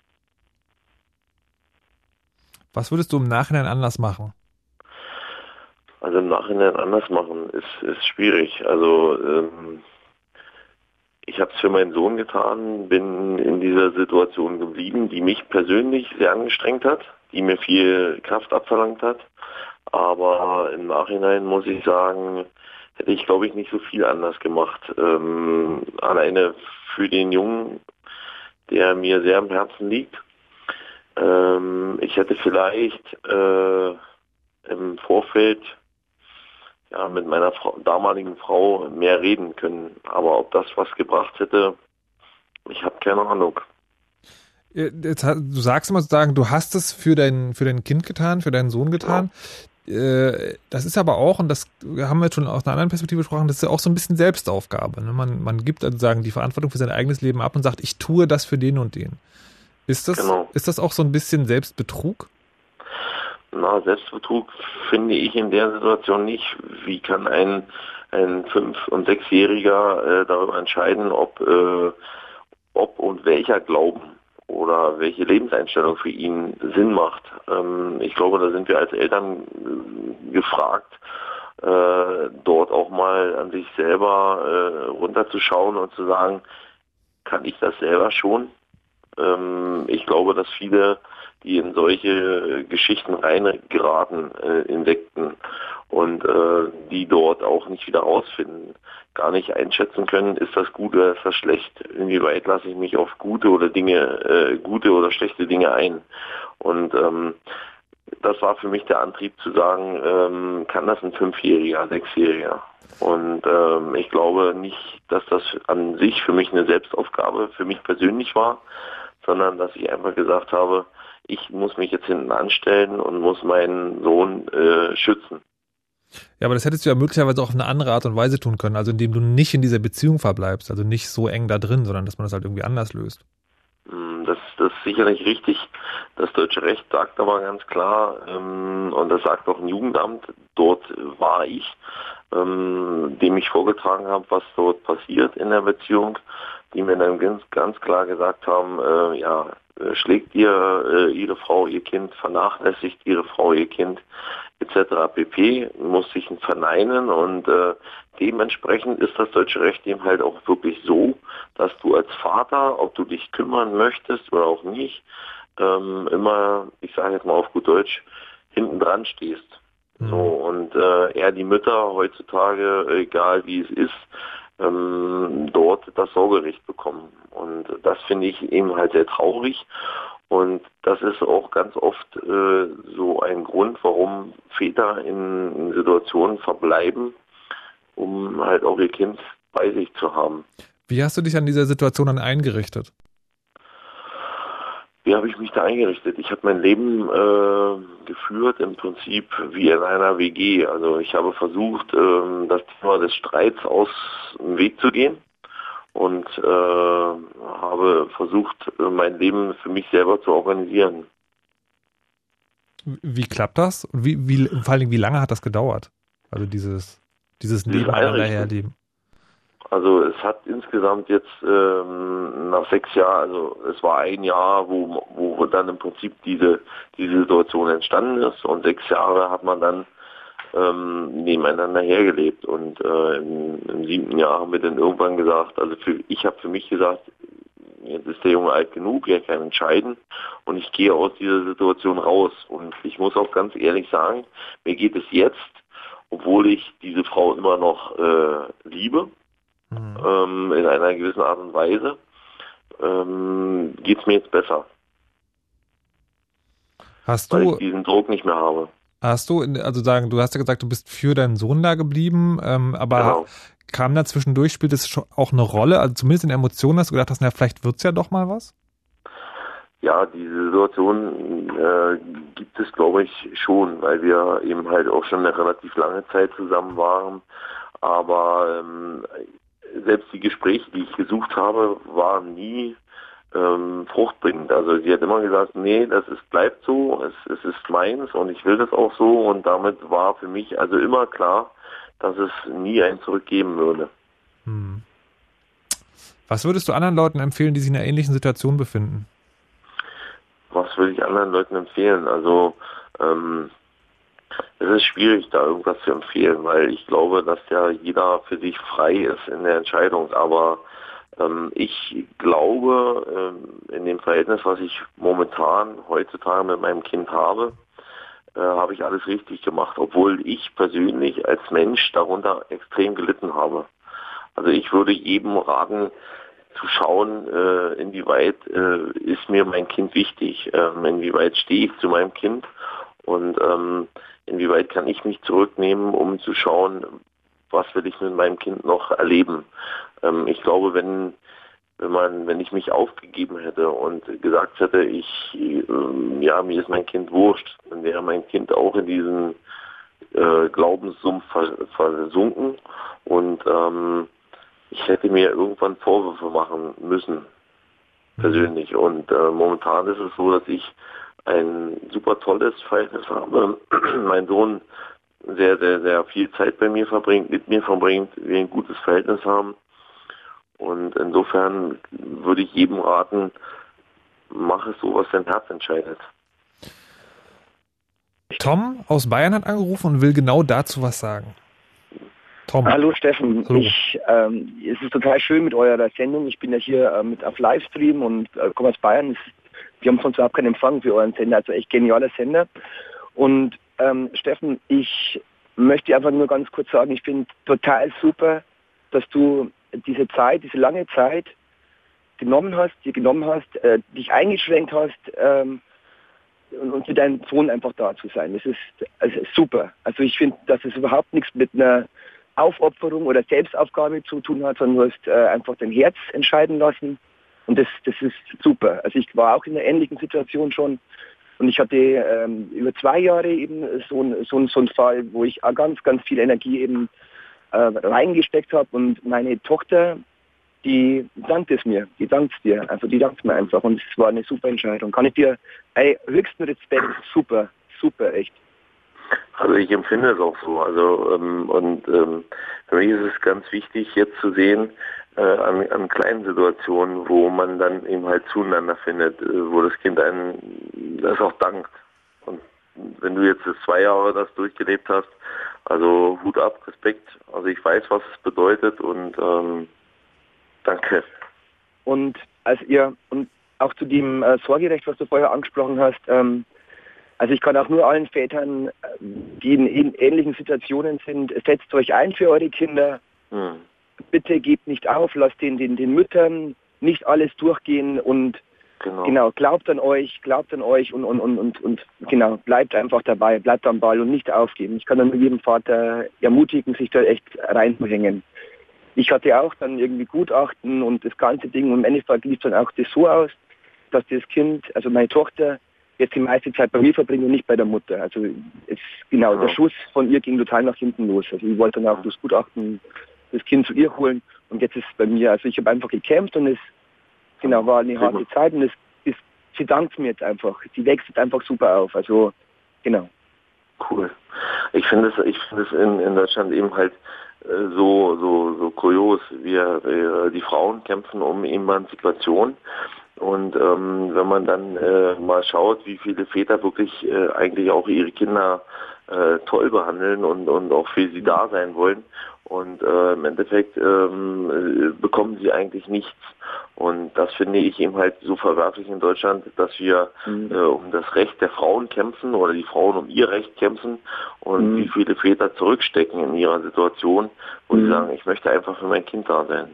Was würdest du im Nachhinein anders machen? Also im Nachhinein anders machen ist, ist schwierig. Also ähm, ich habe es für meinen Sohn getan, bin in dieser Situation geblieben, die mich persönlich sehr angestrengt hat, die mir viel Kraft abverlangt hat. Aber im Nachhinein muss ich sagen, hätte ich glaube ich nicht so viel anders gemacht. Ähm, alleine für den Jungen, der mir sehr am Herzen liegt. Ähm, ich hätte vielleicht äh, im Vorfeld ja, mit meiner Frau, damaligen Frau mehr reden können. Aber ob das was gebracht hätte, ich habe keine Ahnung. Jetzt, du sagst immer sozusagen, du hast es für dein, für dein Kind getan, für deinen Sohn getan. Ja. Das ist aber auch, und das haben wir jetzt schon aus einer anderen Perspektive gesprochen, das ist ja auch so ein bisschen Selbstaufgabe. Ne? Man, man gibt also sagen die Verantwortung für sein eigenes Leben ab und sagt, ich tue das für den und den. Ist das, genau. ist das auch so ein bisschen Selbstbetrug? Na, Selbstbetrug finde ich in der Situation nicht. Wie kann ein, ein Fünf- und Sechsjähriger äh, darüber entscheiden, ob, äh, ob und welcher Glauben oder welche Lebenseinstellung für ihn Sinn macht? Ähm, ich glaube, da sind wir als Eltern äh, gefragt, äh, dort auch mal an sich selber äh, runterzuschauen und zu sagen, kann ich das selber schon? Ähm, ich glaube, dass viele, die in solche Geschichten reingeraten, äh, in Sekten und äh, die dort auch nicht wieder rausfinden, gar nicht einschätzen können, ist das gut oder ist das schlecht? Inwieweit lasse ich mich auf gute oder Dinge, äh, gute oder schlechte Dinge ein? Und ähm, das war für mich der Antrieb zu sagen, ähm, kann das ein Fünfjähriger, Sechsjähriger? Und ähm, ich glaube nicht, dass das an sich für mich eine Selbstaufgabe für mich persönlich war, sondern dass ich einfach gesagt habe, ich muss mich jetzt hinten anstellen und muss meinen Sohn äh, schützen. Ja, aber das hättest du ja möglicherweise auch auf eine andere Art und Weise tun können, also indem du nicht in dieser Beziehung verbleibst, also nicht so eng da drin, sondern dass man das halt irgendwie anders löst. Das, das ist sicherlich richtig. Das deutsche Recht sagt aber ganz klar, ähm, und das sagt auch ein Jugendamt, dort war ich, ähm, dem ich vorgetragen habe, was dort passiert in der Beziehung, die mir dann ganz, ganz klar gesagt haben, äh, ja, schlägt ihr äh, ihre Frau, ihr Kind, vernachlässigt ihre Frau, ihr Kind, et cetera pp. Muss sich verneinen und äh, dementsprechend ist das deutsche Recht eben halt auch wirklich so, dass du als Vater, ob du dich kümmern möchtest oder auch nicht, ähm, immer, ich sage jetzt mal auf gut Deutsch, hinten dran stehst. Mhm. So, und äh, eher die Mütter heutzutage, egal wie es ist, ähm, dort das Sorgerecht bekommen. Und das finde ich eben halt sehr traurig. Und das ist auch ganz oft äh, so ein Grund, warum Väter in, in Situationen verbleiben, um halt auch ihr Kind bei sich zu haben. Wie hast du dich an dieser Situation dann eingerichtet? Wie habe ich mich da eingerichtet? Ich habe mein Leben äh, geführt im Prinzip wie in einer W G. Also ich habe versucht, äh, das Thema des Streits aus dem Weg zu gehen und äh, habe versucht, mein Leben für mich selber zu organisieren. Wie klappt das? Und wie, wie, vor allen Dingen, wie lange hat das gedauert? Also dieses, dieses Nebeneinander herleben. Also es hat insgesamt jetzt ähm, nach sechs Jahren, also es war ein Jahr, wo, wo dann im Prinzip diese, diese Situation entstanden ist und sechs Jahre hat man dann ähm, nebeneinander hergelebt und äh, im, im siebten Jahr haben wir dann irgendwann gesagt, also für, ich habe für mich gesagt, jetzt ist der Junge alt genug, er kann entscheiden und ich gehe aus dieser Situation raus und ich muss auch ganz ehrlich sagen, mir geht es jetzt, obwohl ich diese Frau immer noch äh, liebe, Mhm. Ähm, in einer gewissen Art und Weise, ähm, geht es mir jetzt besser. Hast weil du ich diesen Druck nicht mehr habe. Hast du, also sagen, du hast ja gesagt, du bist für deinen Sohn da geblieben, ähm, aber Genau. kam da zwischendurch, spielt es schon auch eine Rolle, also zumindest in Emotionen, dass du gedacht hast, na, vielleicht wird's ja doch mal was? Ja, diese Situation äh, gibt es, glaube ich, schon, weil wir eben halt auch schon eine relativ lange Zeit zusammen waren, aber ähm, selbst die Gespräche, die ich gesucht habe, waren nie ähm, fruchtbringend. Also sie hat immer gesagt, nee, das ist, bleibt so, es, es ist meins und ich will das auch so und damit war für mich also immer klar, dass es nie ein Zurück geben würde. Hm. Was würdest du anderen Leuten empfehlen, die sich in einer ähnlichen Situation befinden? Was würde ich anderen Leuten empfehlen? Also ähm, es ist schwierig, da irgendwas zu empfehlen, weil ich glaube, dass ja jeder für sich frei ist in der Entscheidung. Aber ähm, ich glaube, ähm, in dem Verhältnis, was ich momentan heutzutage mit meinem Kind habe, äh, habe ich alles richtig gemacht, obwohl ich persönlich als Mensch darunter extrem gelitten habe. Also ich würde jedem raten, zu schauen, äh, inwieweit äh, ist mir mein Kind wichtig, ähm, inwieweit stehe ich zu meinem Kind und ähm, inwieweit kann ich mich zurücknehmen, um zu schauen, was will ich mit meinem Kind noch erleben. Ähm, ich glaube, wenn wenn man, wenn ich mich aufgegeben hätte und gesagt hätte, ich, ähm, ja, mir ist mein Kind wurscht, dann wäre mein Kind auch in diesen äh, Glaubenssumpf vers versunken und ähm, ich hätte mir irgendwann Vorwürfe machen müssen, persönlich. Und äh, momentan ist es so, dass ich ein super tolles Verhältnis habe. Mein Sohn sehr, sehr, sehr viel Zeit bei mir verbringt, mit mir verbringt, wir ein gutes Verhältnis haben. Und insofern würde ich jedem raten, mach es so, was dein Herz entscheidet. Tom aus Bayern hat angerufen und will genau dazu was sagen. Tom. Hallo Steffen, Hallo. Ich, ähm, es ist total schön mit eurer Sendung. Ich bin ja hier äh, mit auf Livestream und äh, komme aus Bayern. Es, wir haben von überhaupt keinen Empfang für euren Sender, also echt genialer Sender. Und ähm, Steffen, ich möchte einfach nur ganz kurz sagen, ich finde total super, dass du diese Zeit, diese lange Zeit genommen hast, dir genommen hast, äh, dich eingeschränkt hast, ähm, und, und für deinen Sohn einfach da zu sein. Das ist, also super. Also ich finde, dass es überhaupt nichts mit einer Aufopferung oder Selbstaufgabe zu tun hat, sondern du hast äh, einfach dein Herz entscheiden lassen. Und das, das ist super. Also ich war auch in einer ähnlichen Situation schon. Und ich hatte ähm, über zwei Jahre eben so, ein, so, ein, so einen Fall, wo ich auch ganz, ganz viel Energie eben äh, reingesteckt habe. Und meine Tochter, die dankt es mir, die dankt es dir. Also die dankt mir einfach. Und es war eine super Entscheidung. Kann ich dir, ey, höchsten Respekt, super, super, echt. Also ich empfinde es auch so. Also ähm, und ähm, für mich ist es ganz wichtig, jetzt zu sehen, äh, an, an kleinen Situationen, wo man dann eben halt zueinander findet, äh, wo das Kind einen das auch dankt. Und wenn du jetzt zwei Jahre das durchgelebt hast, also Hut ab, Respekt. Also ich weiß, was es bedeutet und ähm, danke. Und als ihr und auch zu dem äh, Sorgerecht, was du vorher angesprochen hast, ähm, also ich kann auch nur allen Vätern, die in, in ähnlichen Situationen sind, setzt euch ein für eure Kinder. Hm. Bitte gebt nicht auf, lasst den, den, den Müttern nicht alles durchgehen und genau, genau glaubt an euch, glaubt an euch und, und, und, und, und genau, bleibt einfach dabei, bleibt am Ball und nicht aufgeben. Ich kann dann nur jedem Vater ermutigen, sich da echt reinzuhängen. Ich hatte auch dann irgendwie Gutachten und das ganze Ding und im Endeffekt lief dann auch das so aus, dass das Kind, also meine Tochter, jetzt die meiste Zeit bei mir verbringen und nicht bei der Mutter. Also es, genau, ja. Der Schuss von ihr ging total nach hinten los. Also ich wollte dann auch das Gutachten, das Kind zu ihr holen und jetzt ist es bei mir. Also ich habe einfach gekämpft und es genau war eine harte Zeit und es, es sie dankt mir jetzt einfach. Sie wächst einfach super auf. Also genau. Cool. Ich finde es, ich finde es in, in Deutschland eben halt äh, so so so kurios. Wir, wir die Frauen kämpfen um Emanzipation. Und ähm, wenn man dann äh, mal schaut, wie viele Väter wirklich äh, eigentlich auch ihre Kinder äh, toll behandeln und, und auch für sie da sein wollen. Und äh, im Endeffekt ähm, äh, bekommen sie eigentlich nichts. Und das finde ich eben halt so verwerflich in Deutschland, dass wir mhm. äh, um das Recht der Frauen kämpfen oder die Frauen um ihr Recht kämpfen und mhm. wie viele Väter zurückstecken in ihrer Situation, wo mhm. sie sagen, ich möchte einfach für mein Kind da sein.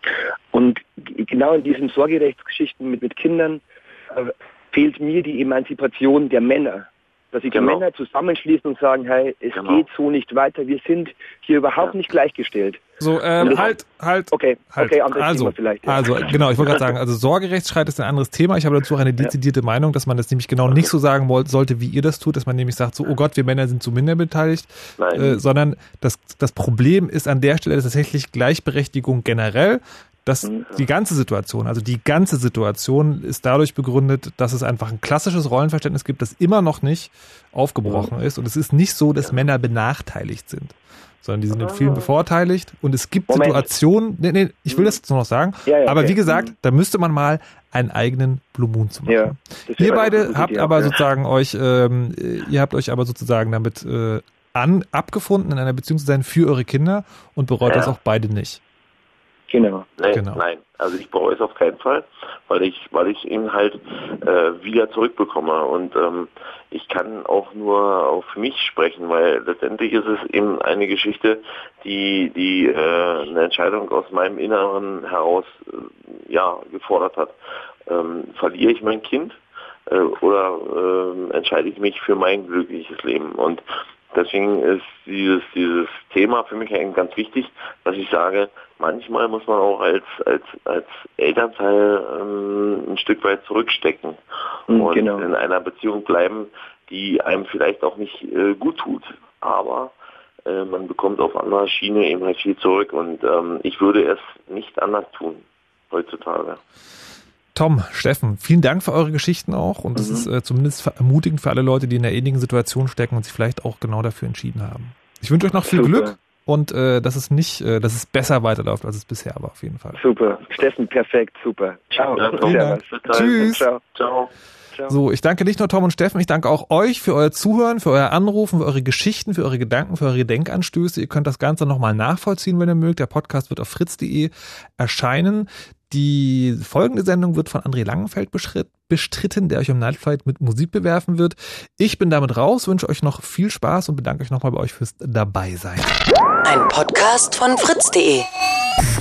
Und genau in diesen Sorgerechtsgeschichten mit, mit Kindern äh, fehlt mir die Emanzipation der Männer. Dass sich genau. die Männer zusammenschließen und sagen, hey, es genau. geht so nicht weiter, wir sind hier überhaupt ja. nicht gleichgestellt. So, ähm, halt, halt, okay, halt. okay, anderes also, Thema vielleicht. Ja. Also, genau, ich wollte gerade sagen, also Sorgerechtsstreit ist ein anderes Thema. Ich habe dazu auch eine dezidierte ja. Meinung, dass man das nämlich genau nicht so sagen wollte, sollte, wie ihr das tut, dass man nämlich sagt, so, oh Gott, wir Männer sind zu minder beteiligt, äh, sondern das, das Problem ist an der Stelle tatsächlich Gleichberechtigung generell. Das, die ganze Situation, also die ganze Situation ist dadurch begründet, dass es einfach ein klassisches Rollenverständnis gibt, das immer noch nicht aufgebrochen ist. Und es ist nicht so, dass Männer benachteiligt sind, sondern die sind in vielen bevorteiligt. Und es gibt Moment. Situationen, nee, nee, ich will das jetzt nur noch sagen, ja, ja, aber okay. wie gesagt, da müsste man mal einen eigenen Blue Moon zu machen. Ja, ihr beide habt Idee, aber ja. sozusagen euch, ähm, ihr habt euch aber sozusagen damit äh, an, abgefunden, in einer Beziehung zu sein für eure Kinder und bereut ja. das auch beide nicht. Genau. Nee, genau. Nein, also ich bereue es auf keinen Fall, weil ich, weil ich ihn halt äh, wieder zurückbekomme und ähm, ich kann auch nur auf mich sprechen, weil letztendlich ist es eben eine Geschichte, die die äh, eine Entscheidung aus meinem Inneren heraus äh, ja gefordert hat. Ähm, verliere ich mein Kind äh, oder äh, entscheide ich mich für mein glückliches Leben? Und deswegen ist dieses dieses Thema für mich eigentlich ganz wichtig, dass ich sage, manchmal muss man auch als als als Elternteil ähm, ein Stück weit zurückstecken mhm, und genau. in einer Beziehung bleiben, die einem vielleicht auch nicht äh, gut tut. Aber äh, man bekommt auf anderer Schiene eben halt viel zurück und ähm, ich würde es nicht anders tun heutzutage. Tom, Steffen, vielen Dank für eure Geschichten auch und das mhm. ist äh, zumindest ermutigend für alle Leute, die in einer ähnlichen Situation stecken und sich vielleicht auch genau dafür entschieden haben. Ich wünsche euch noch viel Super. Glück und äh, dass es nicht, äh, dass es besser weiterläuft, als es bisher war auf jeden Fall. Super, Steffen, perfekt, super. Ciao. Ja, vielen Dank. Tschüss. Ciao. Ciao. So, ich danke nicht nur Tom und Steffen, ich danke auch euch für euer Zuhören, für euer Anrufen, für eure Geschichten, für eure Gedanken, für eure Denkanstöße. Ihr könnt das Ganze nochmal nachvollziehen, wenn ihr mögt. Der Podcast wird auf fritz punkt de erscheinen. Die folgende Sendung wird von André Langenfeld bestritten, der euch im Nightflight mit Musik bewerfen wird. Ich bin damit raus, wünsche euch noch viel Spaß und bedanke euch nochmal bei euch fürs Dabeisein. Ein Podcast von fritz punkt de.